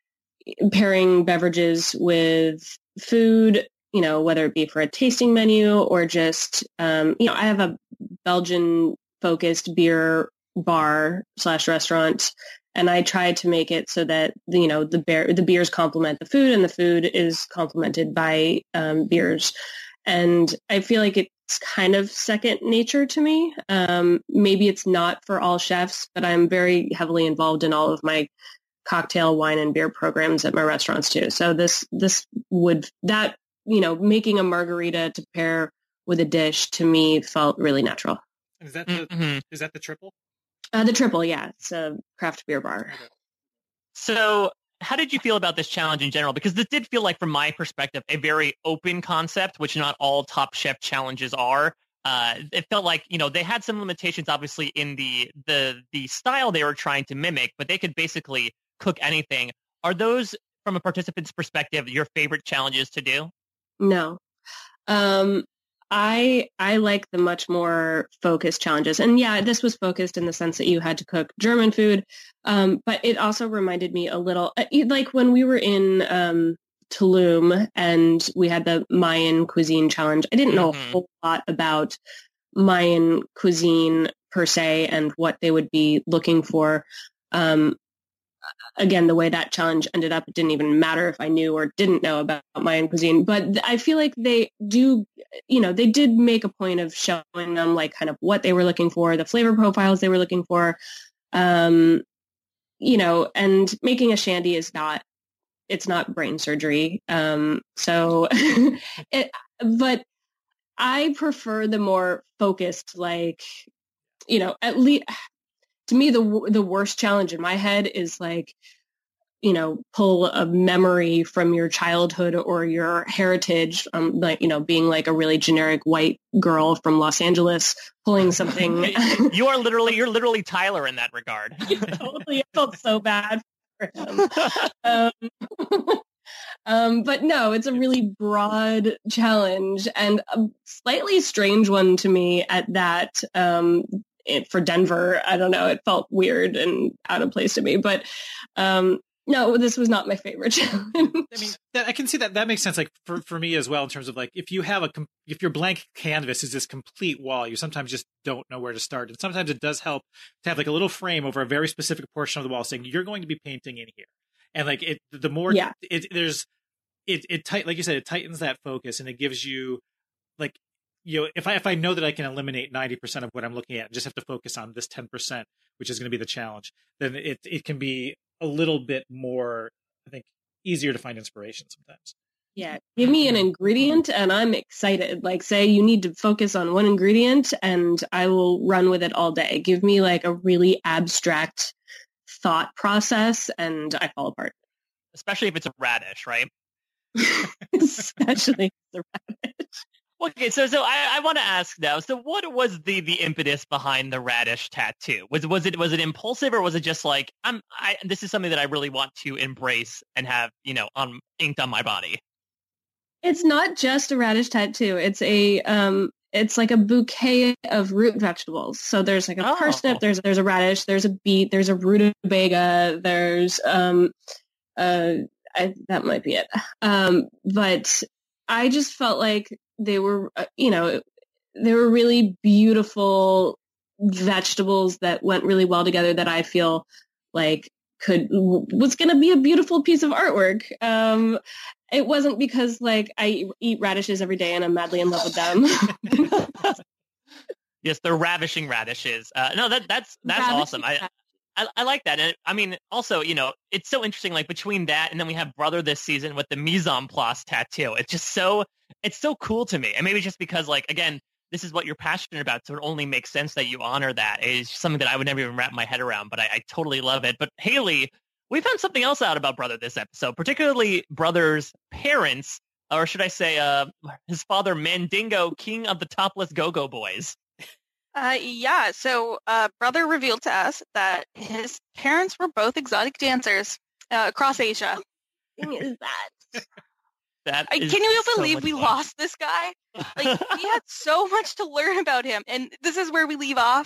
pairing beverages with food, you know, whether it be for a tasting menu or just, um, you know, I have a Belgian focused beer bar slash restaurant, and I try to make it so that, you know, the beer the beers complement the food, and the food is complemented by um, beers. And I feel like it's kind of second nature to me. Um, maybe it's not for all chefs, but I'm very heavily involved in all of my cocktail, wine, and beer programs at my restaurants too. So this this would that you know making a margarita to pair with a dish to me felt really natural. Is that the mm-hmm. is that the triple? Uh, the triple, yeah. It's a craft beer bar. Okay. So how did you feel about this challenge in general? Because this did feel like, from my perspective, a very open concept, which not all Top Chef challenges are. Uh, it felt like, you know, they had some limitations, obviously, in the, the, the style they were trying to mimic, but they could basically cook anything. Are those, from a participant's perspective, your favorite challenges to do? No. Um, I I like the much more focused challenges. And yeah, this was focused in the sense that you had to cook German food. Um, but it also reminded me a little, like when we were in um, Tulum and we had the Mayan cuisine challenge, I didn't know mm-hmm. a whole lot about Mayan cuisine per se and what they would be looking for. Um, again, the way that challenge ended up, it didn't even matter if I knew or didn't know about Mayan cuisine. But I feel like they do, you know, they did make a point of showing them like kind of what they were looking for, the flavor profiles they were looking for, um, you know, and making a shandy is not, it's not brain surgery. Um, so, it, but I prefer the more focused, like, you know, at least to me, the the worst challenge in my head is like you know, pull a memory from your childhood or your heritage, um, like, you know, being like a really generic white girl from Los Angeles, pulling something. You are literally, you're literally Tyler in that regard. Totally. I felt so bad for him. um, um, but no, it's a really broad challenge and a slightly strange one to me at that. Um, it, for Denver, I don't know, it felt weird and out of place to me, but um, no, this was not my favorite challenge. I mean, that, I can see that that makes sense. Like for, for me as well, in terms of like, if you have a, com- if your blank canvas is this complete wall, you sometimes just don't know where to start. And sometimes it does help to have like a little frame over a very specific portion of the wall saying you're going to be painting in here. And like it, the more yeah. it, there's, it, it tight, like you said, it tightens that focus and it gives you like, you know, if I, if I know that I can eliminate ninety percent of what I'm looking at and just have to focus on this ten percent, which is going to be the challenge, then it, it can be a little bit more, I think, easier to find inspiration sometimes. Yeah. Give me an ingredient and I'm excited. Like say you need to focus on one ingredient and I will run with it all day. Give me like a really abstract thought process and I fall apart. Especially if it's a radish, right? Especially the radish. Okay, so so I, I want to ask now. So, what was the the impetus behind the radish tattoo? Was was it was it impulsive, or was it just like I'm? I this is something that I really want to embrace and have, you know, on inked on my body? It's not just a radish tattoo. It's a um. It's like a bouquet of root vegetables. So there's like a oh. parsnip. There's there's a radish. There's a beet. There's a rutabaga. There's um. Uh, I, that might be it. Um, but I just felt like they were, you know, they were really beautiful vegetables that went really well together that I feel like could, was going to be a beautiful piece of artwork. Um, it wasn't because like I eat radishes every day and I'm madly in love with them. Yes, they're ravishing radishes. Uh, no, that that's that's Ravishing awesome. I, I I like that. And I mean, also, you know, it's so interesting. Like between that and then we have Brother this season with the mise en place tattoo. It's just so it's so cool to me. And maybe just because, like, again, this is what you're passionate about, so it only makes sense that you honor that. It's something that I would never even wrap my head around, but I, I totally love it. But Haley, we found something else out about Brother this episode, particularly Brother's parents, or should I say, uh, his father, Mandingo, king of the topless Go-Go Boys. Uh, yeah, so uh, Brother revealed to us that his parents were both exotic dancers uh, across Asia. Is that? That I, is can you so believe much we fun. lost this guy? Like, we had so much to learn about him, and this is where we leave off.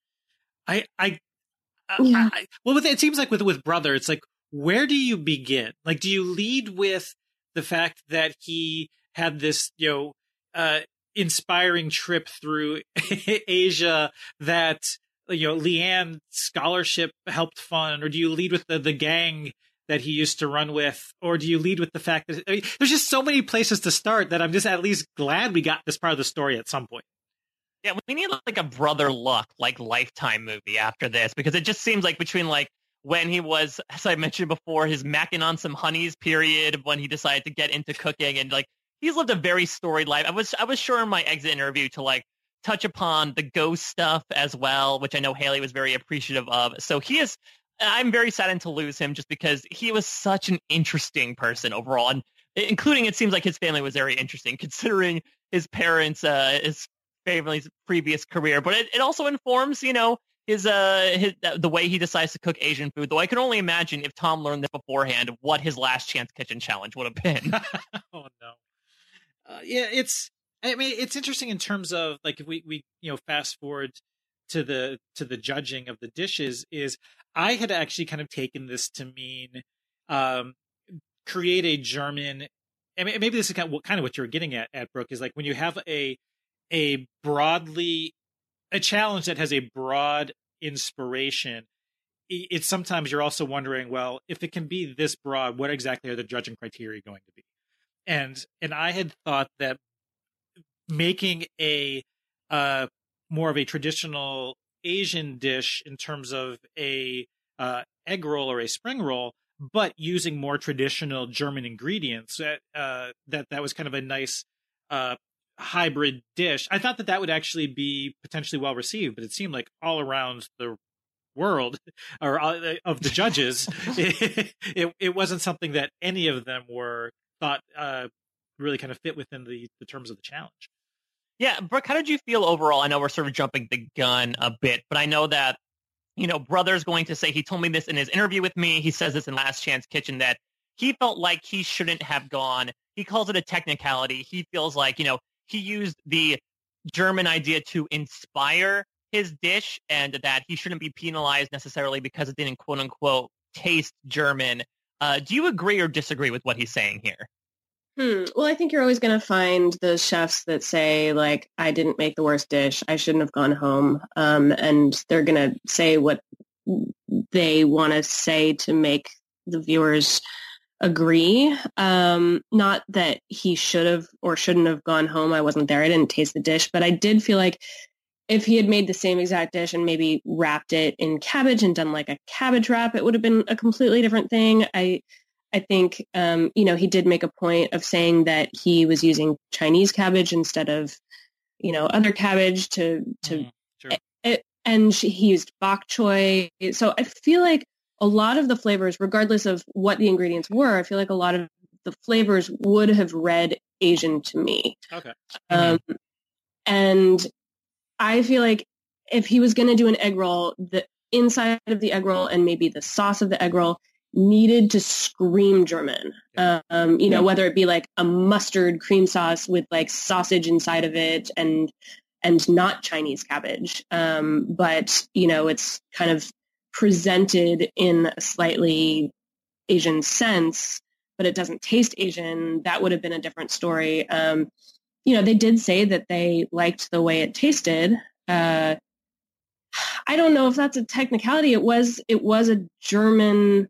I, I, I, Yeah. I well, with, it seems like with with Brother, it's like, where do you begin? Like, do you lead with the fact that he had this, you know, uh, inspiring trip through Asia that, you know, Leanne scholarship helped fund, or do you lead with the the gang that he used to run with, or do you lead with the fact that I mean, there's just so many places to start that I'm just at least glad we got this part of the story at some point. Yeah, we need like a Brother Luck, like Lifetime movie after this, because it just seems like between like when he was, as I mentioned before, his macking on some honeys period, when he decided to get into cooking, and like he's lived a very storied life. I was I was sure in my exit interview to like touch upon the ghost stuff as well, which I know Haley was very appreciative of. So he is. I'm very saddened to lose him just because he was such an interesting person overall, and including it seems like his family was very interesting considering his parents, uh, his family's previous career. But it, it also informs, you know, his uh his the way he decides to cook Asian food. Though I can only imagine if Tom learned this beforehand, what his last chance kitchen challenge would have been. Oh no. Uh, yeah, it's. I mean, it's interesting in terms of like if we we you know fast forward to the to the judging of the dishes. Is I had actually kind of taken this to mean um, create a German. I mean, maybe this is kind of what, kind of what you're getting at, at Brooke, is like when you have a a broadly a challenge that has a broad inspiration. It's sometimes you're also wondering, well, if it can be this broad, what exactly are the judging criteria going to be? And and I had thought that making a uh, more of a traditional Asian dish in terms of a uh, egg roll or a spring roll, but using more traditional German ingredients, that uh, that that was kind of a nice uh, hybrid dish. I thought that that would actually be potentially well received, but it seemed like all around the world or uh, of the judges, it, it, it wasn't something that any of them were thought uh, really kind of fit within the, the terms of the challenge. Yeah, Brooke, how did you feel overall? I know we're sort of jumping the gun a bit, but I know that, you know, Brother's going to say, he told me this in his interview with me. He says this in Last Chance Kitchen, that he felt like he shouldn't have gone. He calls it a technicality. He feels like, you know, he used the German idea to inspire his dish and that he shouldn't be penalized necessarily because it didn't, quote unquote, taste German. Uh, do you agree or disagree with what he's saying here? Hmm. Well, I think you're always going to find those chefs that say, like, I didn't make the worst dish. I shouldn't have gone home. Um, and they're going to say what they want to say to make the viewers agree. Um, not that he should have or shouldn't have gone home. I wasn't there. I didn't taste the dish. But I did feel like if he had made the same exact dish and maybe wrapped it in cabbage and done like a cabbage wrap, it would have been a completely different thing. I I think, um, you know, he did make a point of saying that he was using Chinese cabbage instead of, you know, other cabbage to, to, mm, sure. it, and she, he used bok choy. So I feel like a lot of the flavors, regardless of what the ingredients were, I feel like a lot of the flavors would have read Asian to me. Okay. Um, mm-hmm. And I feel like if he was going to do an egg roll, the inside of the egg roll and maybe the sauce of the egg roll needed to scream German, um, you know, yeah. whether it be like a mustard cream sauce with like sausage inside of it and and not Chinese cabbage. Um, but, you know, it's kind of presented in a slightly Asian sense, but it doesn't taste Asian. That would have been a different story. Um, you know, they did say that they liked the way it tasted. Uh, I don't know if that's a technicality. It was it was a German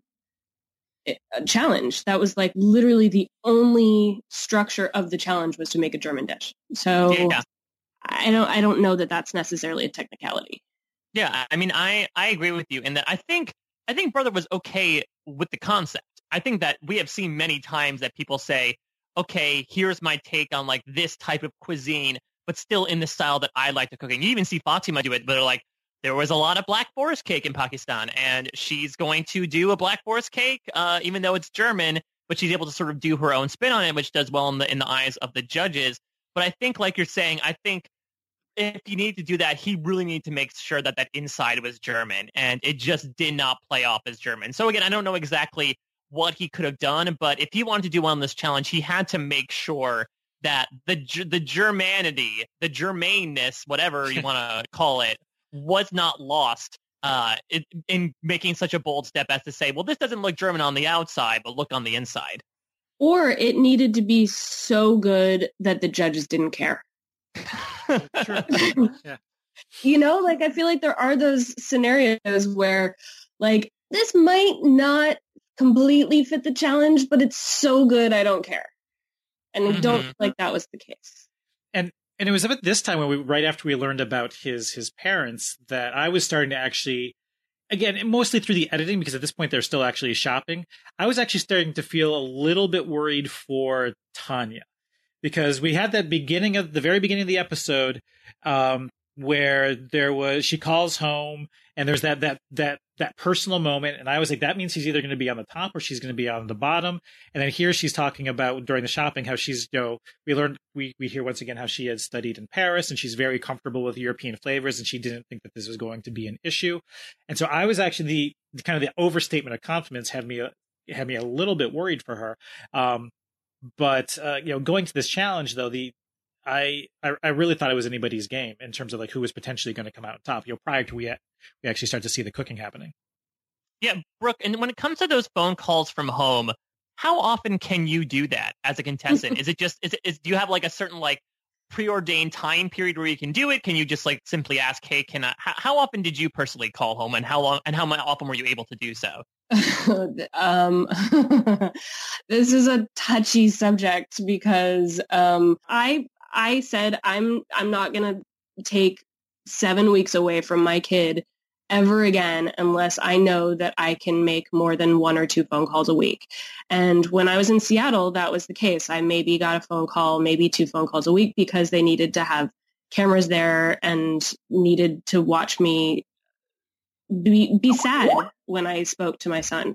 a challenge. That was like literally the only structure of the challenge was to make a German dish. So yeah. I don't, I don't know that that's necessarily a technicality. Yeah. I mean, I, I agree with you in that I think, I think Brother was okay with the concept. I think that we have seen many times that people say, okay, here's my take on like this type of cuisine, but still in the style that I like to cook. And you even see Fatima do it, but they're like, there was a lot of Black Forest cake in Pakistan, and she's going to do a Black Forest cake, uh, even though it's German, but she's able to sort of do her own spin on it, which does well in the in the eyes of the judges. But I think, like you're saying, I think if you need to do that, he really needed to make sure that that inside was German, and it just did not play off as German. So again, I don't know exactly what he could have done, but if he wanted to do well on this challenge, he had to make sure that the the Germanity, the Germaneness, whatever you want to call it, was not lost uh, in, in making such a bold step as to say, well, this doesn't look German on the outside, but look on the inside. Or it needed to be so good that the judges didn't care. Sure. Yeah. You know, like, I feel like there are those scenarios where, like, this might not completely fit the challenge, but it's so good, I don't care. And I don't feel like that was the case. And And it was about this time when we, right after we learned about his his parents, that I was starting to actually, again, mostly through the editing, because at this point they're still actually shopping. I was actually starting to feel a little bit worried for Tanya, because we had that beginning of the very beginning of the episode um, where there was she calls home and there's that that that that personal moment, and I was like, that means she's either going to be on the top or she's going to be on the bottom. And then here she's talking about during the shopping how she's, you know, we learned we we hear once again how she had studied in Paris and she's very comfortable with European flavors and she didn't think that this was going to be an issue. And so I was actually the, the kind of the overstatement of confidence had me had me a little bit worried for her. Um, but uh, you know, going to this challenge though, the I, I I really thought it was anybody's game in terms of like who was potentially going to come out on top. You know, prior to we we actually start to see the cooking happening. Yeah, Brooke. And when it comes to those phone calls from home, how often can you do that as a contestant? Is it just is it is do you have like a certain like preordained time period where you can do it? Can you just like simply ask, hey, can I? How, how often did you personally call home, and how long and how often were you able to do so? um, this is a touchy subject because um, I. I said, I'm I'm not going to take seven weeks away from my kid ever again unless I know that I can make more than one or two phone calls a week. And when I was in Seattle, that was the case. I maybe got a phone call, maybe two phone calls a week because they needed to have cameras there and needed to watch me be, be sad when I spoke to my son.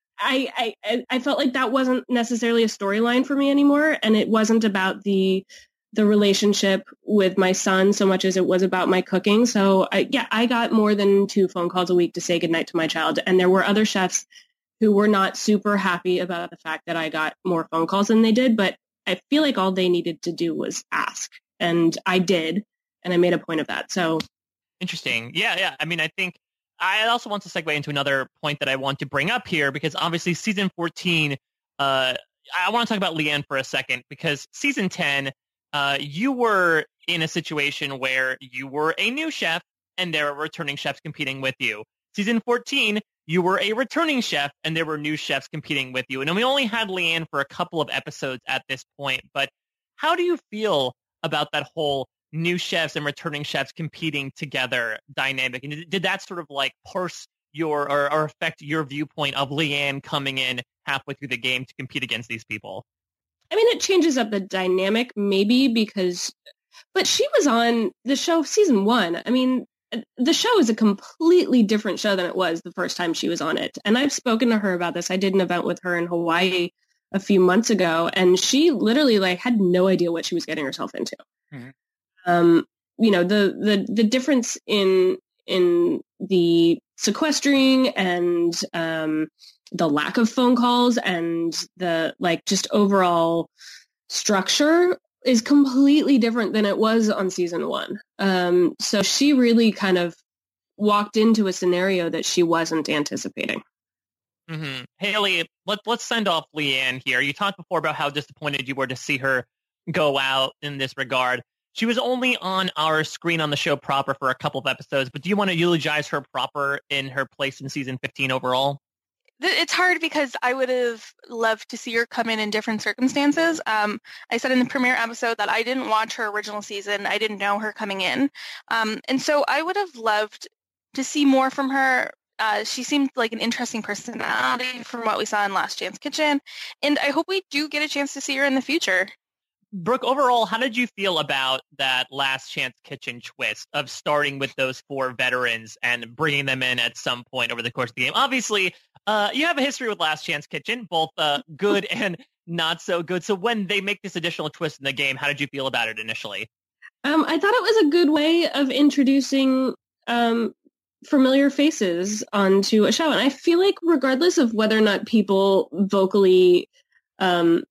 I, I, I felt like that wasn't necessarily a storyline for me anymore. And it wasn't about the, the relationship with my son so much as it was about my cooking. So I, yeah, I got more than two phone calls a week to say goodnight to my child. And there were other chefs who were not super happy about the fact that I got more phone calls than they did. But I feel like all they needed to do was ask. And I did. And I made a point of that. So interesting. Yeah, yeah. I mean, I think I also want to segue into another point that I want to bring up here, because obviously season fourteen, uh, I want to talk about Leanne for a second, because season ten, uh, you were in a situation where you were a new chef and there were returning chefs competing with you. Season fourteen, you were a returning chef and there were new chefs competing with you. And we only had Leanne for a couple of episodes at this point, but how do you feel about that whole new chefs and returning chefs competing together dynamic? And did that sort of like parse your or, or affect your viewpoint of Leanne coming in halfway through the game to compete against these people? I mean, it changes up the dynamic maybe because, but she was on the show season one. I mean, the show is a completely different show than it was the first time she was on it. And I've spoken to her about this. I did an event with her in Hawaii a few months ago, and she literally like had no idea what she was getting herself into. Mm-hmm. Um, you know, the, the, the difference in, in the sequestering and, um, the lack of phone calls and the, like, just overall structure is completely different than it was on season one. Um, so she really kind of walked into a scenario that she wasn't anticipating. Mm-hmm. Haley, let, let's send off Leanne here. You talked before about how disappointed you were to see her go out in this regard. She was only on our screen on the show proper for a couple of episodes, but do you want to eulogize her proper in her place in season fifteen overall? It's hard because I would have loved to see her come in in different circumstances. Um, I said in the premiere episode that I didn't watch her original season. I didn't know her coming in. Um, and so I would have loved to see more from her. Uh, she seemed like an interesting personality from what we saw in Last Chance Kitchen. And I hope we do get a chance to see her in the future. Brooke, overall, how did you feel about that Last Chance Kitchen twist of starting with those four veterans and bringing them in at some point over the course of the game? Obviously, uh, you have a history with Last Chance Kitchen, both uh, good and not so good. So when they make this additional twist in the game, how did you feel about it initially? Um, I thought it was a good way of introducing um, familiar faces onto a show. And I feel like regardless of whether or not people vocally um,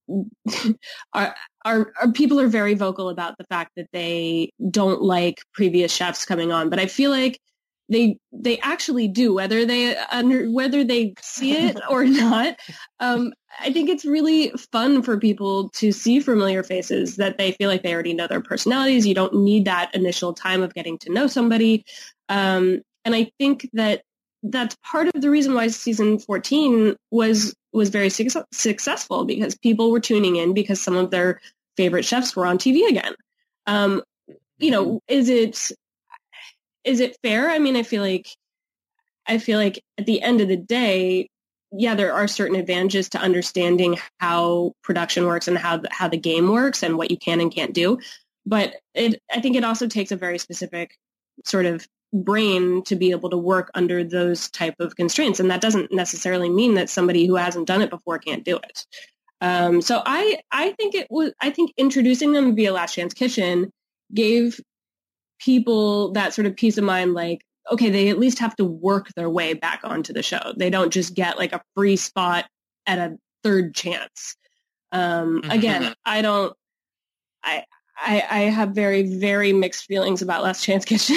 are, are, are people are very vocal about the fact that they don't like previous chefs coming on, but I feel like they they actually do, whether they under whether they see it or not. Um, I think it's really fun for people to see familiar faces that they feel like they already know their personalities. You don't need that initial time of getting to know somebody, um, and I think that that's part of the reason why season fourteen was was very su- successful, because people were tuning in because some of their favorite chefs were on T V again. Um, you know, is it is it fair? I mean, I feel like I feel like at the end of the day, yeah, there are certain advantages to understanding how production works and how the, how the game works and what you can and can't do. But it, I think it also takes a very specific sort of brain to be able to work under those type of constraints. And that doesn't necessarily mean that somebody who hasn't done it before can't do it. Um, so I, I think it was, I think introducing them via Last Chance Kitchen gave people that sort of peace of mind, like, okay, they at least have to work their way back onto the show. They don't just get like a free spot at a third chance. Um, again, I don't, I, I, I have very, very mixed feelings about Last Chance Kitchen.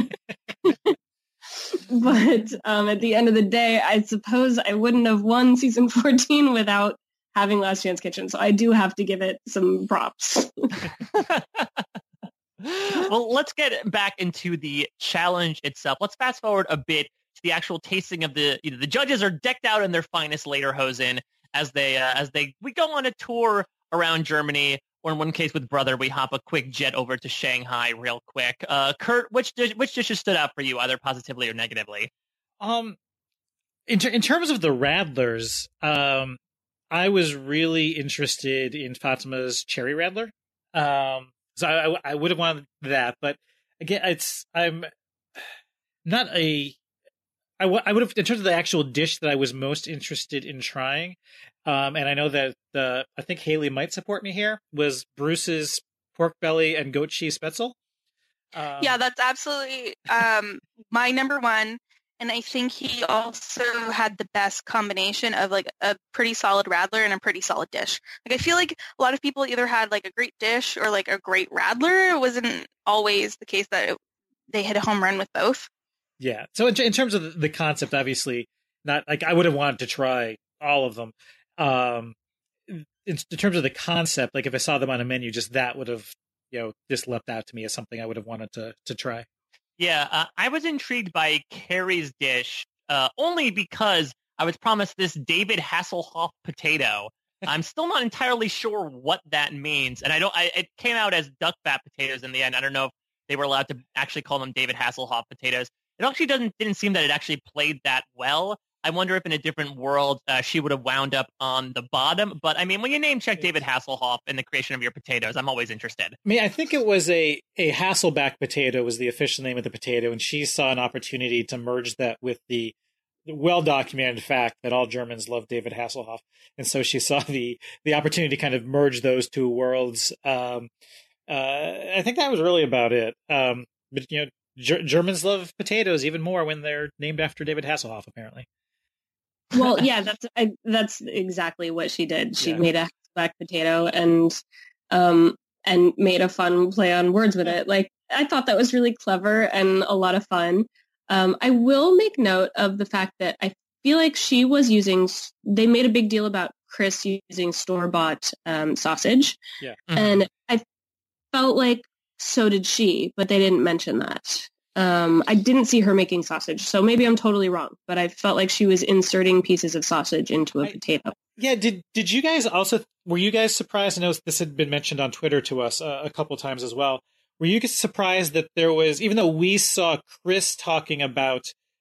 But um, at the end of the day, I suppose I wouldn't have won season fourteen without having Last Chance Kitchen. So I do have to give it some props. Well, let's get back into the challenge itself. Let's fast forward a bit to the actual tasting of the, you know, the judges are decked out in their finest lederhosen as they, uh, as they, we go on a tour around Germany, or in one case with Brother, we hop a quick jet over to Shanghai real quick. Uh, Kurt, which dish, which dishes stood out for you, either positively or negatively? Um, in, ter- in terms of the Radlers, um, I was really interested in Fatima's cherry Radler. Um, so I, I, I would have wanted that, but again, it's I'm not a I, w- I would have, in terms of the actual dish that I was most interested in trying, um, and I know that the, I think Haley might support me here, was Bruce's pork belly and goat cheese spetzel. Um, yeah, that's absolutely um, my number one. And I think he also had the best combination of like a pretty solid Radler and a pretty solid dish. Like I feel like a lot of people either had like a great dish or like a great Radler. It wasn't always the case that it, they hit a home run with both. Yeah. So in, in terms of the concept, obviously, not like I would have wanted to try all of them. Um, in, in terms of the concept, like if I saw them on a menu, just that would have, you know, just leapt out to me as something I would have wanted to to try. Yeah, uh, I was intrigued by Carrie's dish uh, only because I was promised this David Hasselhoff potato. I'm still not entirely sure what that means, and I don't. I, it came out as duck fat potatoes in the end. I don't know if they were allowed to actually call them David Hasselhoff potatoes. It actually doesn't didn't seem that it actually played that well. I wonder if in a different world uh, she would have wound up on the bottom. But I mean, when you name check David Hasselhoff in the creation of your potatoes, I'm always interested. I mean, I think it was a, a Hasselback potato was the official name of the potato, and she saw an opportunity to merge that with the, the well-documented fact that all Germans love David Hasselhoff. And so she saw the, the opportunity to kind of merge those two worlds. Um, uh, I think that was really about it. Um, but, you know, Ger- Germans love potatoes even more when they're named after David Hasselhoff, apparently. Well, yeah, that's I, that's exactly what she did. She Yeah. made a black potato and um and made a fun play on words with it. Like I thought that was really clever and a lot of fun. Um, I will make note of the fact that I feel like she was using. They made a big deal about Chris using store-bought um, sausage, Yeah. Mhm. and I felt like so did she, but they didn't mention that. Um, I didn't see her making sausage, so maybe I'm totally wrong, but I felt like she was inserting pieces of sausage into a I- potato. Yeah, did did you guys also, were you guys surprised? I know this had been mentioned on Twitter to us uh, a couple times as well. Were you guys surprised that there was, even though we saw Chris talking about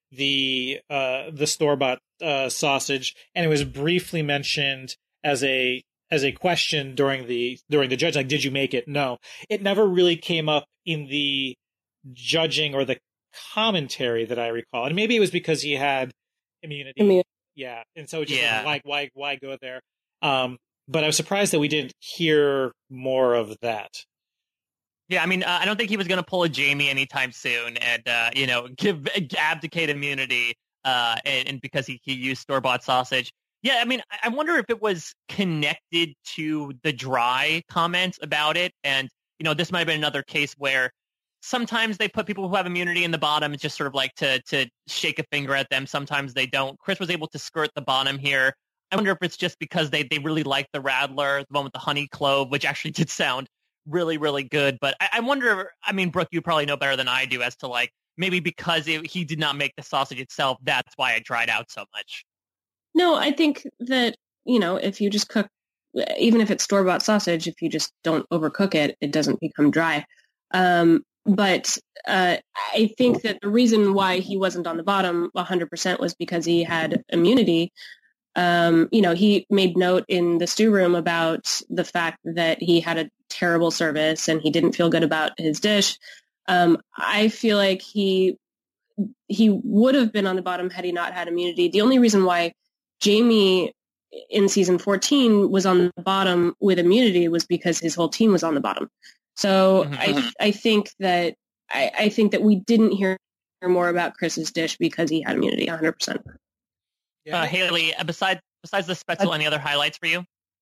the uh, the store-bought uh, sausage, and it was briefly mentioned as a as a question during the during the judge, like, did you make it? No, it never really came up in the judging or the commentary that I recall, and maybe it was because he had immunity. I mean, Yeah, and so it just Yeah. like why why go there? Um, but I was surprised that we didn't hear more of that. Yeah, I mean, uh, I don't think he was going to pull a Jamie anytime soon, and uh, you know, give abdicate immunity, uh, and, and because he, he used store bought sausage. Yeah, I mean, I- I wonder if it was connected to the dry comments about it, and you know, this might have been another case where sometimes they put people who have immunity in the bottom, it's just sort of like to to shake a finger at them. Sometimes they don't. Chris was able to skirt the bottom here. I wonder if it's just because they they really like the Radler, the one with the honey clove, which actually did sound really, really good. But I, I wonder, I mean, Brooke, you probably know better than I do as to like, maybe because it, he did not make the sausage itself, that's why it dried out so much. no, I think that, you know, if you just cook, even if it's store-bought sausage, if you just don't overcook it, it doesn't become dry. Um, but uh, I think that the reason why he wasn't on the bottom one hundred percent was because he had immunity. Um, you know, he made note in the stew room about the fact that he had a terrible service and he didn't feel good about his dish. Um, I feel like he he would have been on the bottom had he not had immunity. The only reason why Jamie in season fourteen was on the bottom with immunity was because his whole team was on the bottom. So Mhm. I I think that I, I think that we didn't hear more about Chris's dish because he had immunity one hundred percent. Yeah. Uh, Haley, uh, besides besides the Spetzel, any other highlights for you?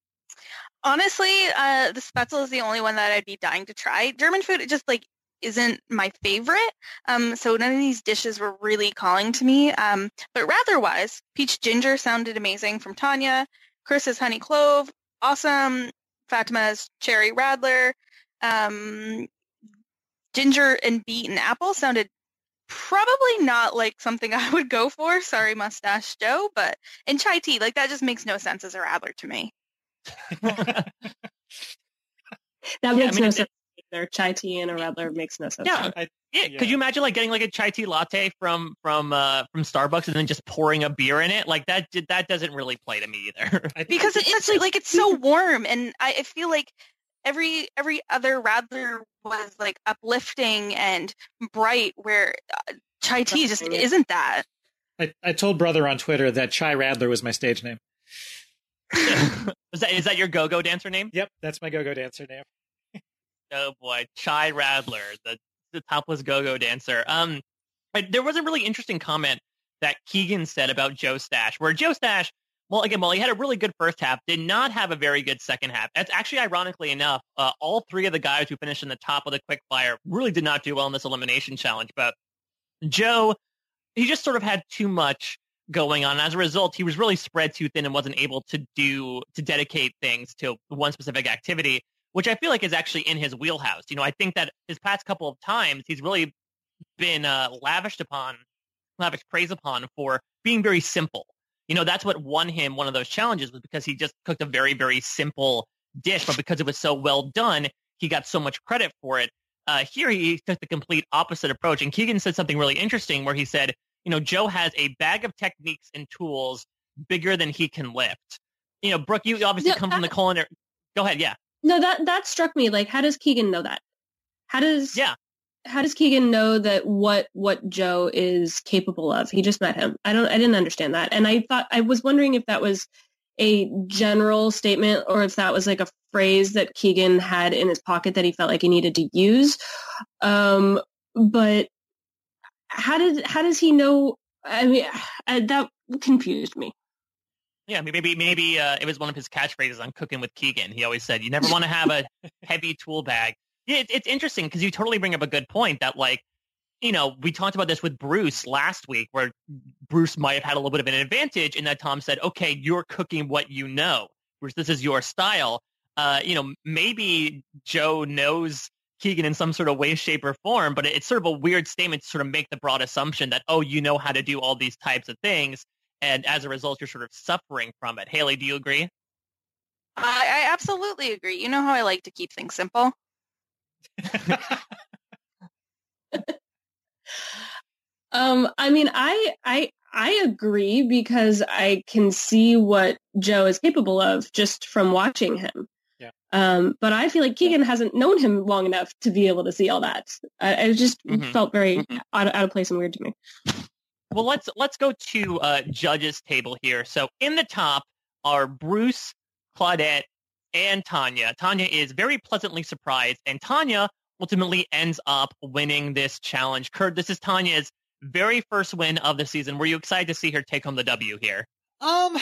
Honestly, uh, the Spetzel is the only one that I'd be dying to try. German food, it just like isn't my favorite. Um, so none of these dishes were really calling to me. Um, but Radler-wise, peach ginger sounded amazing from Tanya. Chris's honey clove, awesome. Fatima's cherry Radler. Um, ginger and beet and apple sounded probably not like something I would go for. Sorry, Mustache Joe. But and chai tea, like that just makes no sense as a Radler to me. That Yeah, makes I mean, no it- sense. Either. Chai tea and a Radler makes no sense. Yeah. I, Yeah, Yeah. could you imagine like getting like a chai tea latte from from uh, from Starbucks and then just pouring a beer in it? Like that did that doesn't really play to me either. I think Because it's such, like it's so warm, and I, I feel like every every other Radler was like uplifting and bright, where uh, chai tea just Right. isn't that. I, I told brother on Twitter that Chai Radler was my stage name. is that is that your go-go dancer name? Yep, that's my go-go dancer name. Oh boy, Chai Radler, the the topless go-go dancer. Um, but there was a really interesting comment that Keegan said about Joe Stash, where Joe Stash, well, again, while he had a really good first half, did not have a very good second half. That's actually, ironically enough, uh, all three of the guys who finished in the top of the quick fire really did not do well in this elimination challenge. But Joe, he just sort of had too much going on. As a result, he was really spread too thin and wasn't able to do to dedicate things to one specific activity, which I feel like is actually in his wheelhouse. You know, I think that his past couple of times, he's really been uh, lavished upon, lavished praise upon for being very simple. You know, that's what won him one of those challenges, was because he just cooked a very, very simple dish, but because it was so well done, he got so much credit for it. Uh, here, he took the complete opposite approach. And Keegan said something really interesting where he said, you know, Joe has a bag of techniques and tools bigger than he can lift. You know, Brooke, you obviously No, come that, from the culinary. Go ahead. Yeah. No, that, that struck me. Like, how does Keegan know that? How does, yeah. How does Keegan know that what, what Joe is capable of? He just met him. I don't, I didn't understand that. And I thought, I was wondering if that was a general statement or if that was like a phrase that Keegan had in his pocket that he felt like he needed to use. Um, but how did, how does he know? I mean, I, that confused me. Yeah, maybe maybe uh, it was one of his catchphrases on Cooking with Keegan. He always said, you never want to have a heavy tool bag. Yeah, it, it's interesting because you totally bring up a good point that, like, you know, we talked about this with Bruce last week where Bruce might have had a little bit of an advantage in that Tom said, okay, you're cooking what you know. Bruce, this is your style. Uh, you know, maybe Joe knows Keegan in some sort of way, shape, or form, but it's sort of a weird statement to sort of make the broad assumption that, oh, you know how to do all these types of things. And as a result, you're sort of suffering from it. Haley, do you agree? I, I absolutely agree. You know how I like to keep things simple? um, I mean, I, I, I agree because I can see what Joe is capable of just from watching him. Yeah. Um, but I feel like Keegan yeah. hasn't known him long enough to be able to see all that. I, I just mm-hmm. felt very mm-hmm. out, of, out of place and weird to me. Well, let's let's go to uh, judges' table here. So in the top are Bruce, Claudette, and Tanya. Tanya is very pleasantly surprised, and Tanya ultimately ends up winning this challenge. Kurt, this is Tanya's very first win of the season. Were you excited to see her take home the W here? Um,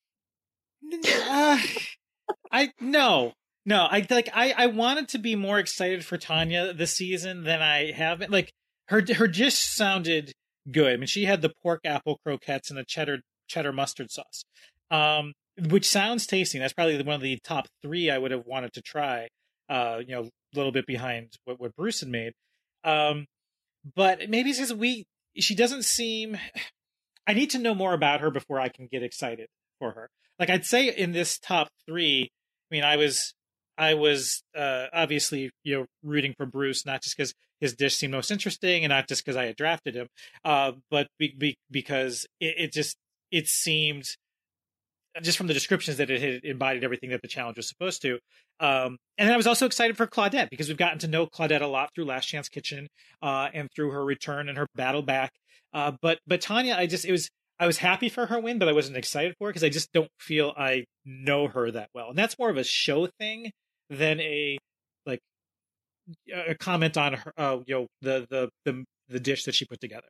uh, I no, no. I like. I I wanted to be more excited for Tanya this season than I have been. Like her her dish sounded good. I mean, she had the pork apple croquettes and the cheddar cheddar mustard sauce, um, which sounds tasty. That's probably one of the top three I would have wanted to try. Uh, you know, a little bit behind what, what Bruce had made. Um, but maybe it's because we she doesn't seem. I need to know more about her before I can get excited for her. Like I'd say in this top three, I mean, I was I was uh, obviously you know rooting for Bruce, not just because his dish seemed most interesting, and not just because I had drafted him, uh, but be, be, because it, it just it seemed just from the descriptions that it had embodied everything that the challenge was supposed to. Um, and then I was also excited for Claudette because we've gotten to know Claudette a lot through Last Chance Kitchen uh, and through her return and her battle back. Uh, but but Tanya, I just it was I was happy for her win, but I wasn't excited for it because I just don't feel I know her that well, and that's more of a show thing than a like a comment on her, uh, you know, the, the the the dish that she put together.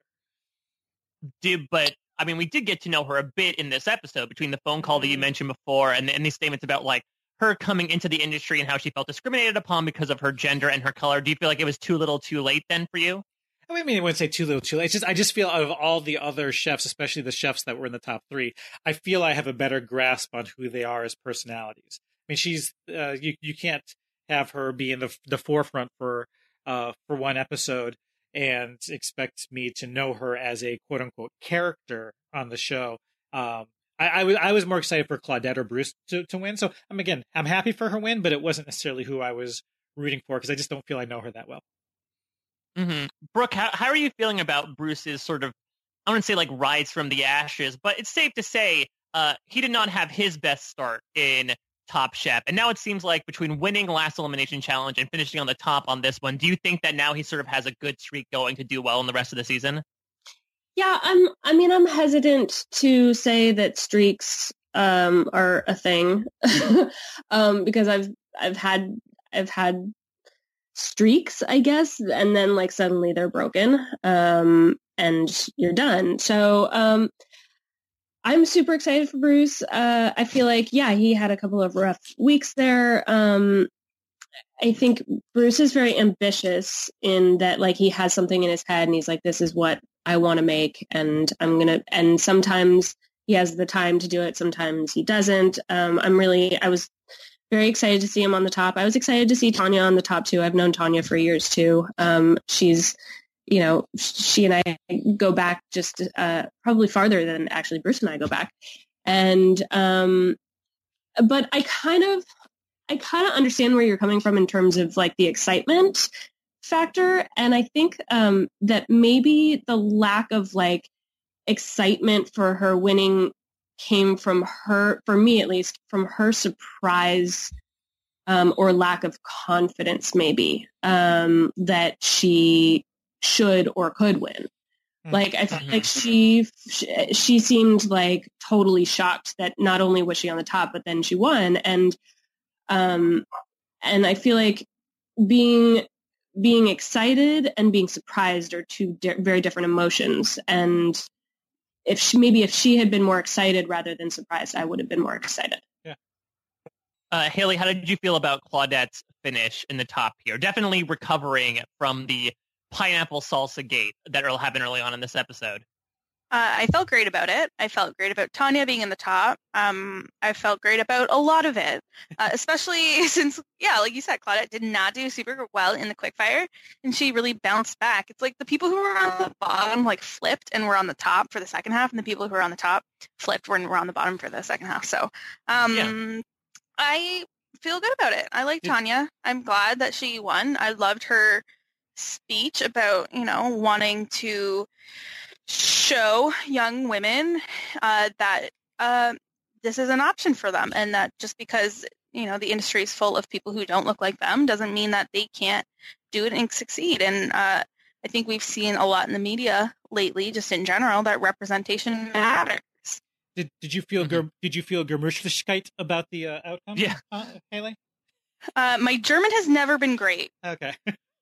Did but I mean, we did get to know her a bit in this episode between the phone call that you mentioned before and, and these statements about like her coming into the industry and how she felt discriminated upon because of her gender and her color. Do you feel like it was too little, too late then for you? I mean, I wouldn't say too little, too late. It's just I just feel out of all the other chefs, especially the chefs that were in the top three, I feel I have a better grasp on who they are as personalities. I mean, she's uh, you you can't have her be in the the forefront for uh for one episode and expect me to know her as a quote unquote character on the show. Um, I, I was I was more excited for Claudette or Bruce to, to win. So I'm again I'm happy for her win, but it wasn't necessarily who I was rooting for because I just don't feel I know her that well. Mm-hmm. Brooke, how, how are you feeling about Bruce's sort of, I wouldn't say like rise from the ashes, but it's safe to say uh, he did not have his best start in Top Chef. And now it seems like between winning last elimination challenge and finishing on the top on this one, do you think that now he sort of has a good streak going to do well in the rest of the season? Yeah, I'm. I mean, I'm hesitant to say that streaks um, are a thing um, because I've I've had I've had streaks, I guess, and then like suddenly they're broken um, and you're done. So um, I'm super excited for Bruce. Uh, I feel like yeah, he had a couple of rough weeks there. Um, I think Bruce is very ambitious in that, like, he has something in his head and he's like, this is what I want to make. And I'm going to, and sometimes he has the time to do it. Sometimes he doesn't. Um, I'm really, I was very excited to see him on the top. I was excited to see Tanya on the top too. I've known Tanya for years too. Um, she's, you know, she and I go back just uh, probably farther than actually Bruce and I go back. And, um, but I kind of, I kind of understand where you're coming from in terms of like the excitement factor. And I think um, that maybe the lack of like excitement for her winning came from her, for me at least, from her surprise um, or lack of confidence maybe um, that she should or could win. Like, I feel like she, she she seemed like totally shocked that not only was she on the top, but then she won. And Um, and I feel like being being excited and being surprised are two di- very different emotions. And if she, maybe if she had been more excited rather than surprised, I would have been more excited. Yeah. Uh, Haley, how did you feel about Claudette's finish in the top here? Definitely recovering from the pineapple salsa gate that happened early on in this episode. Uh, I felt great about it. I felt great about Tanya being in the top. Um, I felt great about a lot of it, uh, especially since, yeah, like you said, Claudette did not do super well in the quickfire, and she really bounced back. It's like the people who were on the bottom like flipped and were on the top for the second half, and the people who were on the top flipped and were on the bottom for the second half. So um, yeah. I feel good about it. I like Tanya. I'm glad that she won. I loved her speech about, you know, wanting to show young women uh, that uh, this is an option for them, and that just because, you know, the industry is full of people who don't look like them doesn't mean that they can't do it and succeed. And uh, I think we've seen a lot in the media lately, just in general, that representation matters. Did Did you feel mm-hmm. Did you feel Gemütlichkeit about the uh, outcome? Yeah, uh, Haley. Uh, my German has never been great. Okay.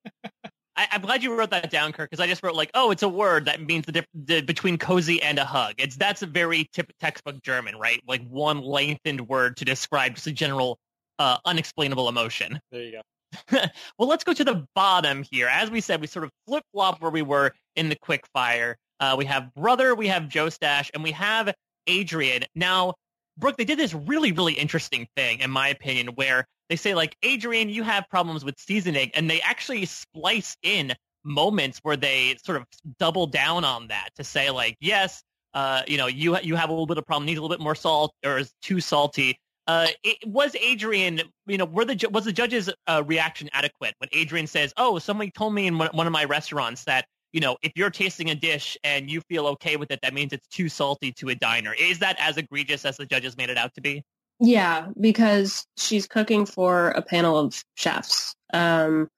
I, I'm glad you wrote that down, Kirk, because I just wrote like, oh, it's a word that means the, diff- the between cozy and a hug. It's that's a very tip- textbook German, right? Like one lengthened word to describe just a general uh, unexplainable emotion. There you go. Well, let's go to the bottom here. As we said, we sort of flip flop where we were in the quick fire. Uh, we have Brother, we have Joe Stash, and we have Adrian. Now, Brooke, they did this really, really interesting thing, in my opinion, where they say, like, Adrian, you have problems with seasoning, and they actually splice in moments where they sort of double down on that to say, like, yes, uh, you know, you you have a little bit of problem, needs a little bit more salt, or is too salty. Uh, it, was Adrian, you know, were the was the judge's uh, reaction adequate when Adrian says, oh, somebody told me in one, one of my restaurants that, you know, if you're tasting a dish and you feel okay with it, that means it's too salty to a diner. Is that as egregious as the judges made it out to be? Yeah, because she's cooking for a panel of chefs. Um,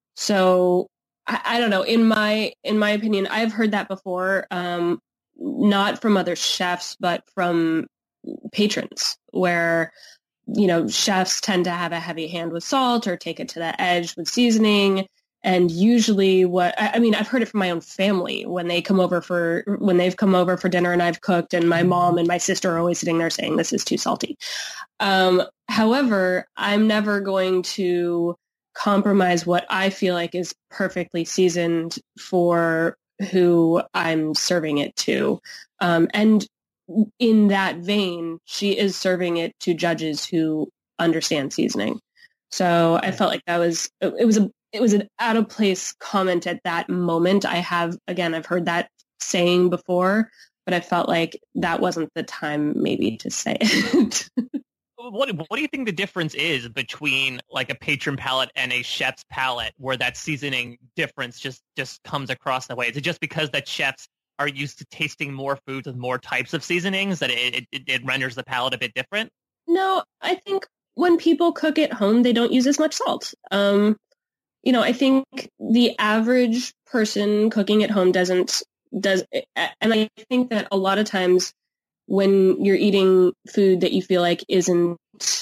so I, I don't know. In my in my opinion, I've heard that before, um, not from other chefs, but from patrons, where, you know, chefs tend to have a heavy hand with salt or take it to the edge with seasoning. And usually what, I mean, I've heard it from my own family when they come over for, when they've come over for dinner and I've cooked, and my mom and my sister are always sitting there saying, this is too salty. Um, however, I'm never going to compromise what I feel like is perfectly seasoned for who I'm serving it to. Um, and in that vein, she is serving it to judges who understand seasoning. So I felt like that was, it was a, it was an out of place comment at that moment. I have, again, I've heard that saying before, but I felt like that wasn't the time maybe to say it. What What do you think the difference is between like a patron palate and a chef's palate, where that seasoning difference just, just comes across that way? Is it just because that chefs are used to tasting more foods with more types of seasonings that it, it, it renders the palate a bit different? No, I think when people cook at home, they don't use as much salt. Um, you know, I think the average person cooking at home doesn't does, and I think that a lot of times when you're eating food that you feel like isn't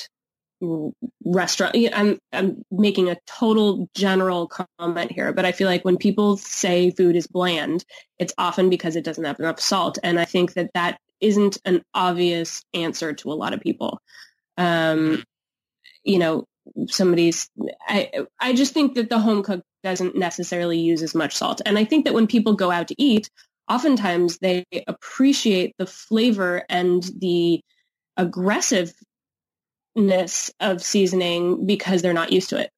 restaurant, I'm I'm making a total general comment here, but I feel like when people say food is bland, it's often because it doesn't have enough salt, and I think that that isn't an obvious answer to a lot of people. Um, you know, somebody's, I, I just think that the home cook doesn't necessarily use as much salt. And I think that when people go out to eat, oftentimes they appreciate the flavor and the aggressiveness of seasoning because they're not used to it.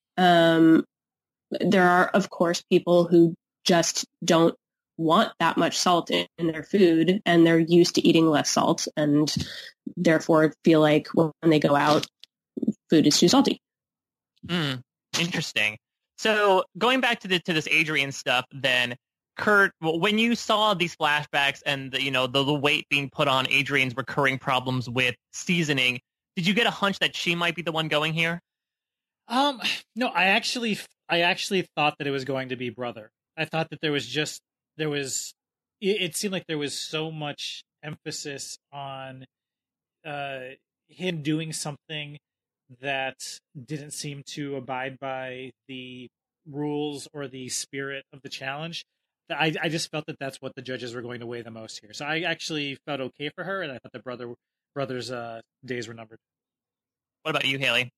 Um, there are, of course, people who just don't want that much salt in, in their food, and they're used to eating less salt and therefore feel like when they go out, food is too salty. Mm, interesting. So going back to the to this Adrienne stuff, then Kurt, when you saw these flashbacks and the, you know the, the weight being put on Adrienne's recurring problems with seasoning, did you get a hunch that she might be the one going here? Um, no, I actually, I actually thought that it was going to be Brother. I thought that there was just there was. It, it seemed like there was so much emphasis on uh, him doing something that didn't seem to abide by the rules or the spirit of the challenge. I, I just felt that that's what the judges were going to weigh the most here. So I actually felt okay for her, and I thought the brother brother's uh, days were numbered. What about you, Haley?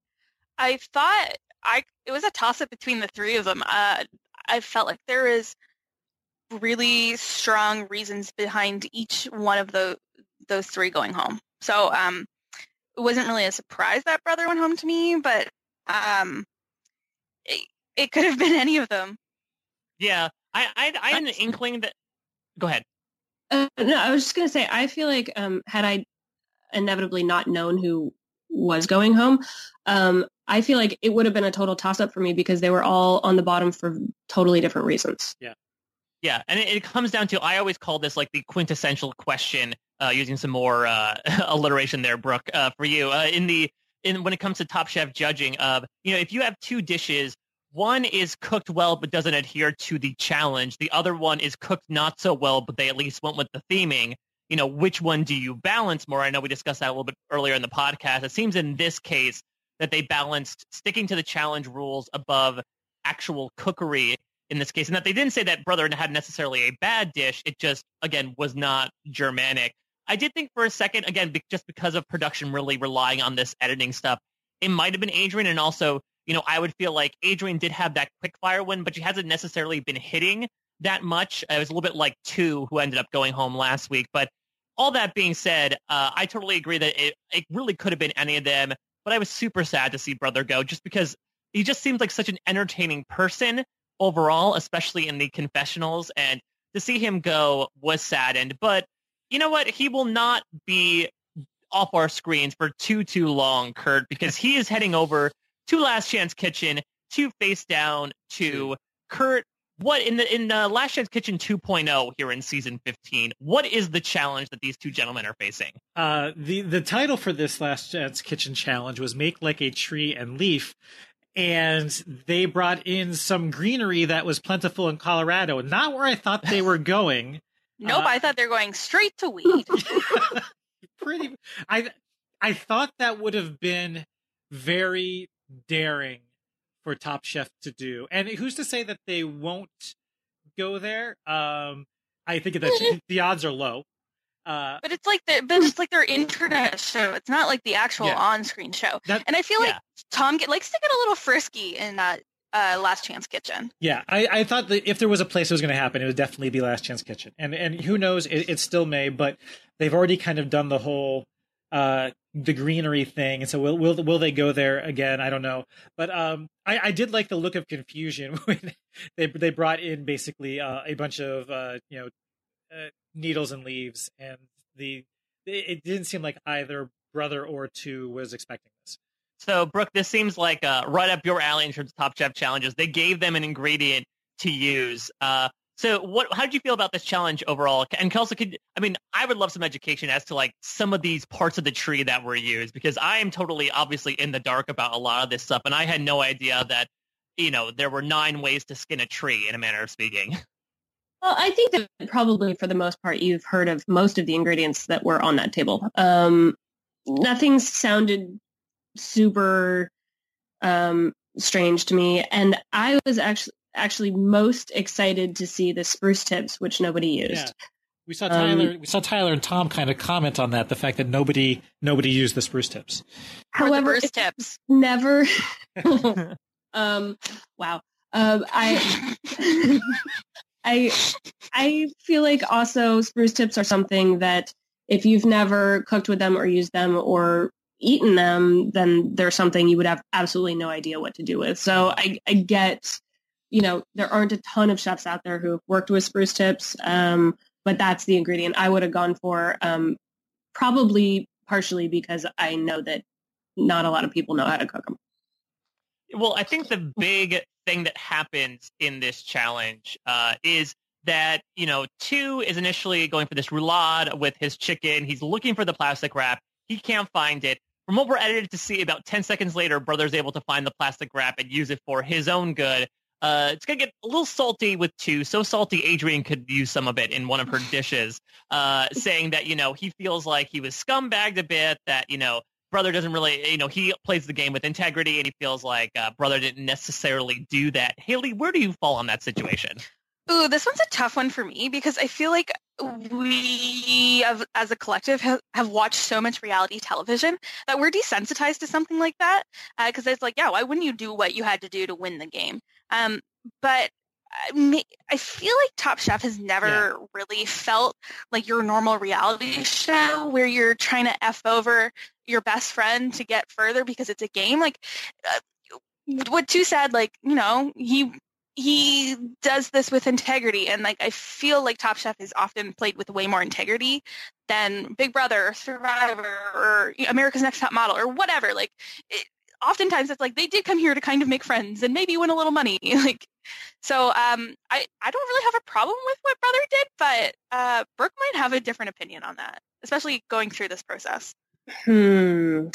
I thought I it was a toss-up between the three of them. Uh, I felt like there is really strong reasons behind each one of the those three going home. So um, it wasn't really a surprise that Brother went home to me, but um, it, it could have been any of them. Yeah, I I, I had an inkling that. Go ahead. Uh, no, I was just going to say, I feel like um, had I inevitably not known who was going home, um, I feel like it would have been a total toss-up for me because they were all on the bottom for totally different reasons. Yeah. Yeah, and it, it comes down to, I always call this like the quintessential question, uh, using some more uh, alliteration there, Brooke, uh, for you. Uh, in the in when it comes to Top Chef judging, of you know, if you have two dishes, one is cooked well but doesn't adhere to the challenge, the other one is cooked not so well but they at least went with the theming. You know, which one do you balance more? I know we discussed that a little bit earlier in the podcast. It seems in this case that they balanced sticking to the challenge rules above actual cookery in this case, and that they didn't say that Brother had necessarily a bad dish. It just, again, was not Germanic. I did think for a second, again, be- just because of production really relying on this editing stuff, it might have been Adrienne. And also, you know, I would feel like Adrienne did have that quick fire win, but she hasn't necessarily been hitting that much. It was a little bit like two who ended up going home last week. But all that being said, uh, I totally agree that it, it really could have been any of them. But I was super sad to see Brother go just because he just seems like such an entertaining person overall, especially in the confessionals, and to see him go was saddened. But you know what? He will not be off our screens for too, too long, Kurt, because he is heading over to Last Chance Kitchen to face down to Kurt. What in the in uh, Last Chance Kitchen two point oh here in season fifteen? What is the challenge that these two gentlemen are facing? Uh, the the title for this Last Chance Kitchen challenge was "Make Like a Tree and Leaf." And they brought in some greenery that was plentiful in Colorado, not where I thought they were going. Nope, uh, I thought they were going straight to weed. Pretty, I, I thought that would have been very daring for Top Chef to do. And who's to say that they won't go there? Um, I think that the odds are low. Uh, but it's like the, but it's like their internet show. It's not like the actual yeah. on-screen show. That, and I feel yeah. like Tom get, likes to get a little frisky in that uh, Last Chance Kitchen. Yeah, I, I thought that if there was a place that was going to happen, it would definitely be Last Chance Kitchen. And and who knows, it, it still may. But they've already kind of done the whole uh, the greenery thing, and so will will will they go there again? I don't know. But um, I, I did like the look of confusion when they they brought in basically uh, a bunch of uh, you know. Uh, needles and leaves, and the it didn't seem like either Brother or two was expecting this. So, Brooke, this seems like uh, right up your alley in terms of Top Chef challenges. They gave them an ingredient to use. Uh, so, what? How did you feel about this challenge overall? And Kelsey, could I mean, I would love some education as to like some of these parts of the tree that were used, because I am totally obviously in the dark about a lot of this stuff, and I had no idea that you know there were nine ways to skin a tree, in a manner of speaking. Well, I think that probably for the most part, you've heard of most of the ingredients that were on that table. Um, nothing sounded super um, strange to me. And I was actually actually most excited to see the spruce tips, which nobody used. Yeah. We saw Tyler. Um, we saw Tyler and Tom kind of comment on that, the fact that nobody nobody used the spruce tips. However, spruce tips never. um, wow. Um, I I I feel like also spruce tips are something that if you've never cooked with them or used them or eaten them, then they're something you would have absolutely no idea what to do with. So I, I get, you know, there aren't a ton of chefs out there who have worked with spruce tips, um, but that's the ingredient I would have gone for, um, probably partially because I know that not a lot of people know how to cook them. Well, I think the big thing that happens in this challenge uh, is that, you know, two is initially going for this roulade with his chicken. He's looking for the plastic wrap. He can't find it. From what we're edited to see, about ten seconds later, Brother's able to find the plastic wrap and use it for his own good. Uh, it's going to get a little salty with two. So salty, Adrian could use some of it in one of her dishes, uh, saying that, you know, he feels like he was scumbagged a bit, that, you know, Brother doesn't really, you know, he plays the game with integrity, and he feels like uh, Brother didn't necessarily do that. Haley, where do you fall on that situation? Ooh, this one's a tough one for me because I feel like we, have, as a collective, have, have watched so much reality television that we're desensitized to something like that. Because uh, it's like, yeah, why wouldn't you do what you had to do to win the game? Um, but I feel like Top Chef has never yeah. really felt like your normal reality show where you're trying to F over your best friend to get further because it's a game. Like, uh, what Two said, like, you know, he he does this with integrity, and like I feel like Top Chef is often played with way more integrity than Big Brother or Survivor or America's Next Top Model or whatever. Like, it, oftentimes it's like they did come here to kind of make friends and maybe win a little money. Like, so um, I I don't really have a problem with what Brother did, but uh, Brooke might have a different opinion on that, especially going through this process. Hmm.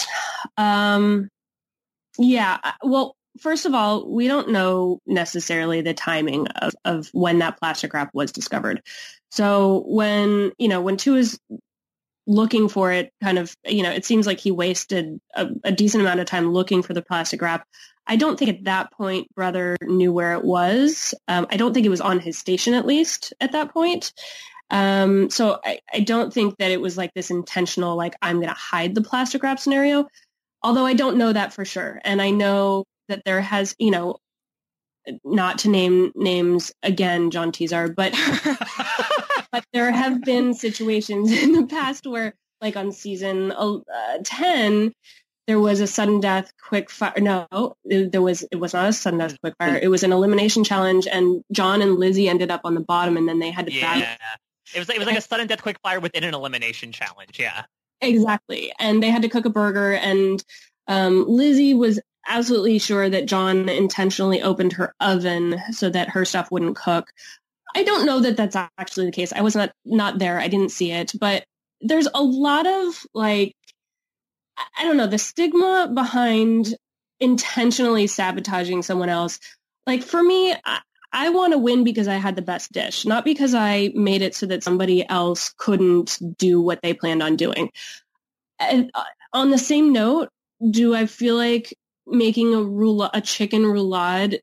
Um. Yeah. Well, first of all, we don't know necessarily the timing of, of when that plastic wrap was discovered. So when, you know, when Two is looking for it, kind of, you know, it seems like he wasted a, a decent amount of time looking for the plastic wrap. I don't think at that point Brother knew where it was. Um, I don't think it was on his station, at least at that point. Um, so I, I don't think that it was like this intentional, like, I'm going to hide the plastic wrap scenario, although I don't know that for sure. And I know that there has, you know, not to name names again, John Tizar, but but there have been situations in the past where, like on season uh, ten, there was a sudden death quick fire. No, there was it was not a sudden death quick fire. It was an elimination challenge, and John and Lizzie ended up on the bottom, and then they had to yeah. battle. It was it was like a sudden death quick fire within an elimination challenge. Yeah, exactly. And they had to cook a burger, and um, Lizzie was absolutely sure that John intentionally opened her oven so that her stuff wouldn't cook. I don't know that that's actually the case. I was not not there. I didn't see it, but there's a lot of like, I don't know, the stigma behind intentionally sabotaging someone else. Like for me, I, I want to win because I had the best dish, not because I made it so that somebody else couldn't do what they planned on doing. And on the same note, do I feel like making a roulade, a chicken roulade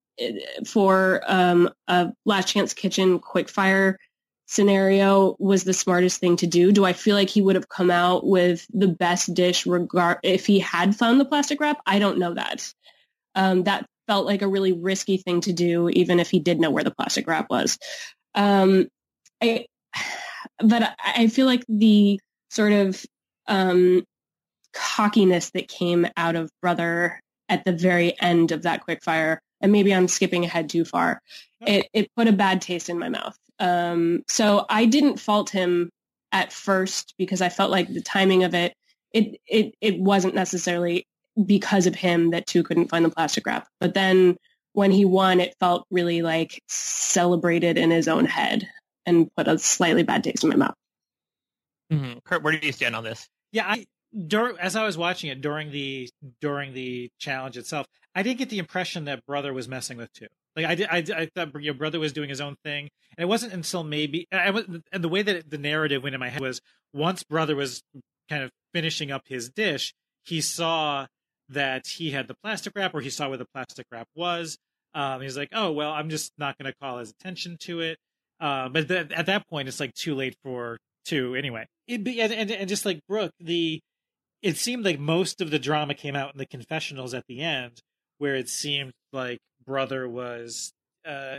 for um, a Last Chance Kitchen quickfire scenario was the smartest thing to do? Do I feel like he would have come out with the best dish regard if he had found the plastic wrap? I don't know that. Um, that felt like a really risky thing to do, even if he did know where the plastic wrap was. Um, I, but I feel like the sort of um, cockiness that came out of Brother at the very end of that quickfire, and maybe I'm skipping ahead too far, it, it put a bad taste in my mouth. Um, so I didn't fault him at first because I felt like the timing of it, it, it, it wasn't necessarily because of him that Two couldn't find the plastic wrap. But then when he won, it felt really like celebrated in his own head and put a slightly bad taste in my mouth. Mm-hmm. Kurt, where do you stand on this? Yeah, I, dur- as I was watching it during the during the challenge itself, I did get the impression that Brother was messing with Two. Like I did, I, I thought your brother was doing his own thing, and it wasn't until maybe I was, and the way that the narrative went in my head was once brother was kind of finishing up his dish, he saw that he had the plastic wrap, or he saw where the plastic wrap was. Um, he's like, oh well, I'm just not going to call his attention to it. Uh, but th- at that point, it's like too late for two anyway. It be, and, and and just like Brooke, the it seemed like most of the drama came out in the confessionals at the end, where it seemed like brother was uh,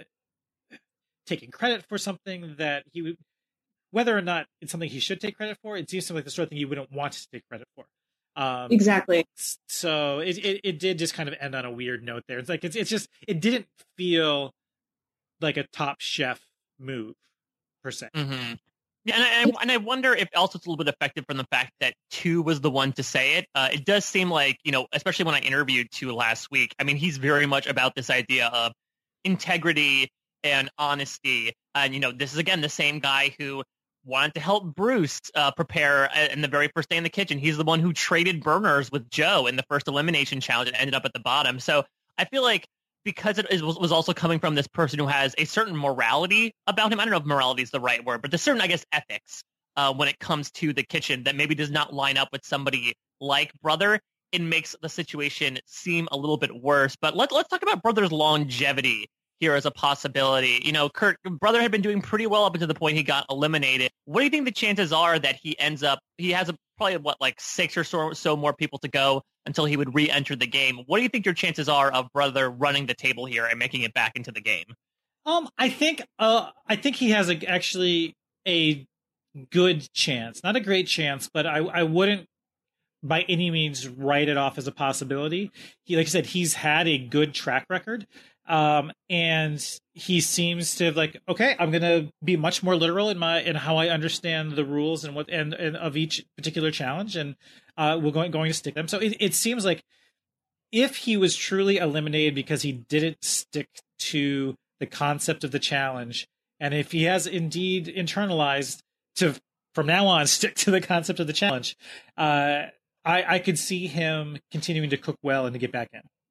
taking credit for something that he would, whether or not it's something he should take credit for, it seems like the sort of thing you wouldn't want to take credit for. Um, exactly. So it, it it did just kind of end on a weird note there. It's like it's it's just it didn't feel like a Top Chef move per se. Mm-hmm. Yeah, and I, and I wonder if also it's a little bit affected from the fact that two was the one to say it. Uh, it does seem like, you know, especially when I interviewed two last week, I mean, he's very much about this idea of integrity and honesty. And, you know, this is, again, the same guy who wanted to help Bruce uh, prepare in the very first day in the kitchen. He's the one who traded burners with Joe in the first elimination challenge and ended up at the bottom. So I feel like because it is, was also coming from this person who has a certain morality about him. I don't know if morality is the right word, but there's certain, I guess, ethics uh, when it comes to the kitchen that maybe does not line up with somebody like Brother. It makes the situation seem a little bit worse. But let, let's talk about Brother's longevity here as a possibility. You know, Kurt, Brother had been doing pretty well up until the point he got eliminated. What do you think the chances are that he ends up, he has a, probably, what, like six or so, so more people to go until he would re-enter the game. What do you think your chances are of Brother running the table here and making it back into the game? Um, I think, uh, I think he has a, actually a good chance, not a great chance, but I, I wouldn't by any means write it off as a possibility. He, like I said, he's had a good track record. Um, and he seems to have like, okay, I'm going to be much more literal in my, in how I understand the rules and what, and, and of each particular challenge. And, uh, we're going, going to stick them. So it, it seems like if he was truly eliminated because he didn't stick to the concept of the challenge, and if he has indeed internalized to, from now on, stick to the concept of the challenge, uh, I, I could see him continuing to cook well and to get back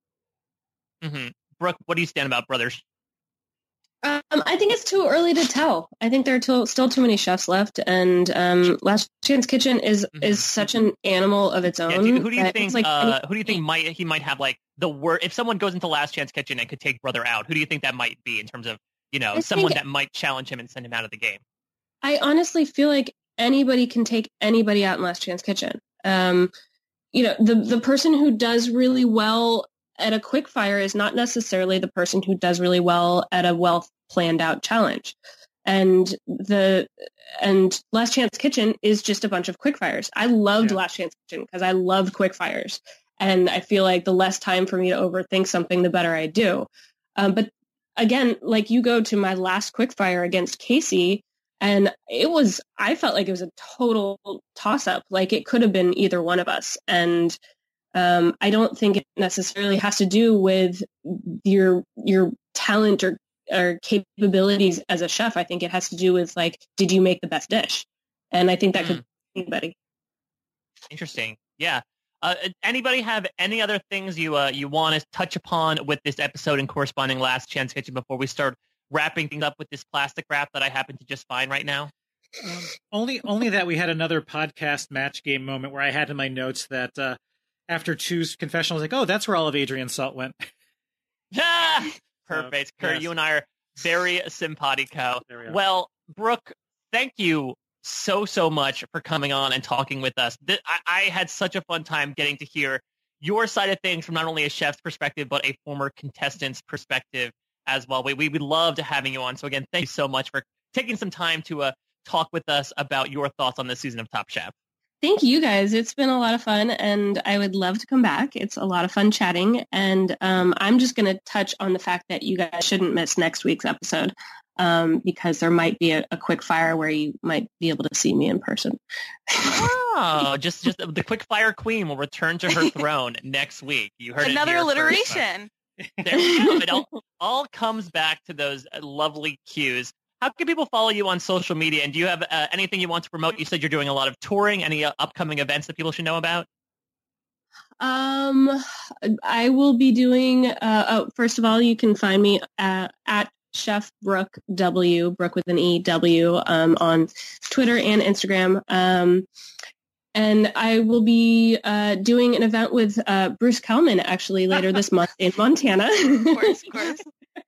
in. Mm-hmm. Brooke, what do you stand about Brothers? Um, I think it's too early to tell. I think there are too, still too many chefs left, and um, Last Chance Kitchen is mm-hmm. is such an animal of its own. Yeah, do you, who do you think? Like uh, any, who do you think might he might have like the word? If someone goes into Last Chance Kitchen and could take Brother out, who do you think that might be in terms of, you know, I someone think, that might challenge him and send him out of the game? I honestly feel like anybody can take anybody out in Last Chance Kitchen. Um, you know, the the person who does really well at a quick fire is not necessarily the person who does really well at a well planned out challenge. And the and Last Chance Kitchen is just a bunch of quick fires. I loved yeah. Last Chance Kitchen because I loved quick fires. And I feel like the less time for me to overthink something, the better I do. Um, but again, like you go to my last quick fire against Casey, and it was, I felt like it was a total toss up. Like it could have been either one of us. And Um, I don't think it necessarily has to do with your your talent or, or capabilities as a chef. I think it has to do with, like, did you make the best dish? And I think that mm. could be anybody. Interesting. Yeah. Uh, anybody have any other things you uh, you want to touch upon with this episode and corresponding Last Chance Kitchen before we start wrapping things up with this plastic wrap that I happen to just find right now? Um, only, only that we had another podcast match game moment where I had in my notes that uh, after two's confessional, I was like, oh, that's where all of Adrian's salt went. Ah, perfect. So, Kurt, yes. you and I are very simpatico. There we are. Well, Brooke, thank you so, so much for coming on and talking with us. Th- I-, I had such a fun time getting to hear your side of things from not only a chef's perspective, but a former contestant's perspective as well. We, we would love to having you on. So again, thank you so much for taking some time to uh, talk with us about your thoughts on this season of Top Chef. Thank you, guys. It's been a lot of fun, and I would love to come back. It's a lot of fun chatting, and um, I'm just going to touch on the fact that you guys shouldn't miss next week's episode um, because there might be a, a quick fire where you might be able to see me in person. Oh, just just the quick fire queen will return to her throne next week. You heard another it here alliteration. First. There we go. It all, all comes back to those lovely cues. How can people follow you on social media? And do you have uh, anything you want to promote? You said you're doing a lot of touring. Any uh, upcoming events that people should know about? Um, I will be doing, uh, oh, first of all, you can find me uh, at Chef Brooke W, Brooke with an E, W, um, on Twitter and Instagram. Um, and I will be uh, doing an event with uh, Bruce Kalman actually later this month in Montana. Of course, of course.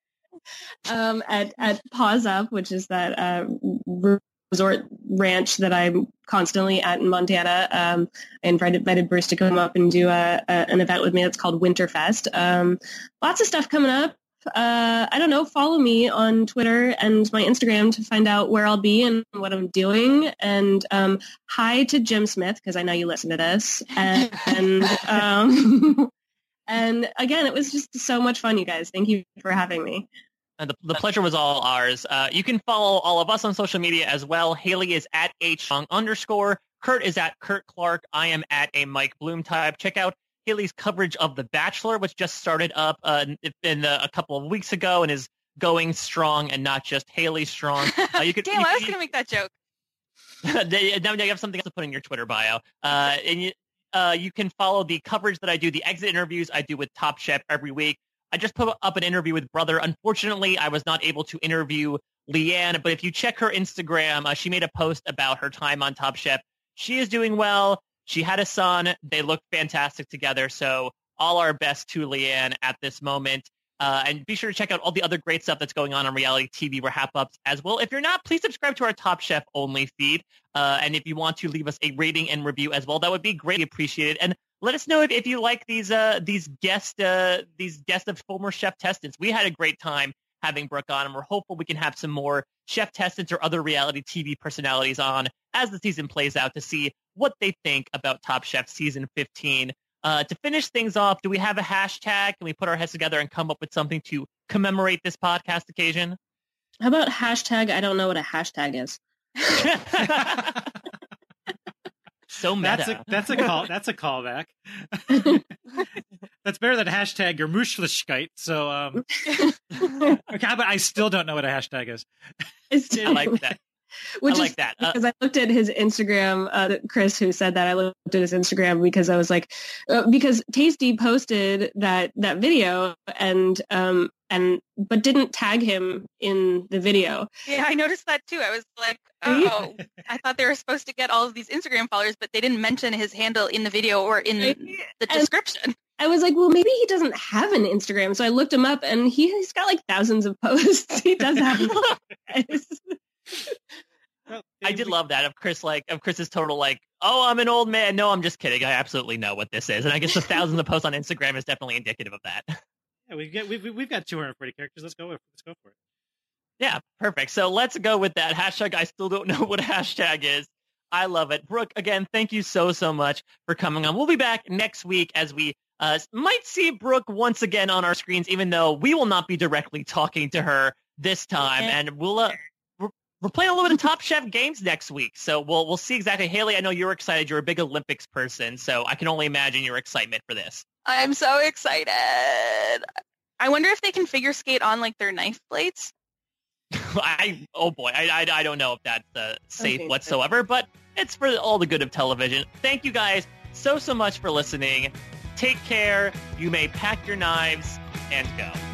um, at, at Paws Up, which is that uh, resort ranch that I'm constantly at in Montana. Um, I invited, invited Bruce to come up and do a, a, an event with me that's called Winterfest. Um, lots of stuff coming up. Uh, I don't know, follow me on Twitter and my Instagram to find out where I'll be and what I'm doing. And um, hi to Jim Smith, because I know you listen to this. And, and, um, and again, it was just so much fun, you guys. Thank you for having me. And the, the pleasure was all ours. Uh, you can follow all of us on social media as well. Haley is at hchong underscore. Kurt is at Kurt Clark. I am at a Mike Bloom type. Check out Haley's coverage of The Bachelor, which just started up uh, in uh, a couple of weeks ago and is going strong and not just Haley strong. Uh, you could, Damn, you, I was going to make that joke. Now you have something else to put in your Twitter bio. Uh, and you, uh, you can follow the coverage that I do, the exit interviews I do with Top Chef every week. I just put up an interview with Brother. Unfortunately, I was not able to interview Leanne, but if you check her Instagram, uh, she made a post about her time on Top Chef. She is doing well. She had a son. They look fantastic together. So all our best to Leanne at this moment. Uh, and be sure to check out all the other great stuff that's going on on reality T V wrap-ups as well. If you're not, please subscribe to our Top Chef only feed. Uh, and if you want to leave us a rating and review as well, that would be greatly appreciated. And let us know if, if you like these uh, these guest uh, these guests of former chef testants. We had a great time having Brooke on, and we're hopeful we can have some more chef testants or other reality T V personalities on as the season plays out to see what they think about Top Chef season fifteen. Uh, to finish things off, do we have a hashtag? Can we put our heads together and come up with something to commemorate this podcast occasion? How about hashtag? I don't know what a hashtag is. So meta. That's a that's a call. That's a callback. That's better than hashtag Germuschlichkeit. So, um, okay, but I still don't know what a hashtag is. I like that. Which I like is that. Uh, because I looked at his Instagram, uh, Chris, who said that. I looked at his Instagram because I was like, uh, because Tasty posted that that video and um and but didn't tag him in the video. Yeah, I noticed that too. I was like, oh, I thought they were supposed to get all of these Instagram followers, but they didn't mention his handle in the video or in the And description. I was like, well, maybe he doesn't have an Instagram. So I looked him up, and he, he's got like thousands of posts. He does have. Well, I did love that of Chris, like of Chris's total, like, oh, I'm an old man. No, I'm just kidding. I absolutely know what this is, and I guess the thousands of posts on Instagram is definitely indicative of that. Yeah, we've got we've we've got two hundred forty characters. Let's go. Let's go for it. Yeah, perfect. So let's go with that hashtag. I still don't know what a hashtag is. I love it, Brooke. Again, thank you so so much for coming on. We'll be back next week as we uh, might see Brooke once again on our screens, even though we will not be directly talking to her this time, and we'll. Uh, We're playing a little bit of Top Chef games next week, so we'll we'll see exactly. Haley, I know you're excited. You're a big Olympics person, so I can only imagine your excitement for this. I'm so excited. I wonder if they can figure skate on like their knife blades. I oh boy, I, I I don't know if that's uh, safe Okay. whatsoever, but it's for all the good of television. Thank you guys so so much for listening. Take care. You may pack your knives and go.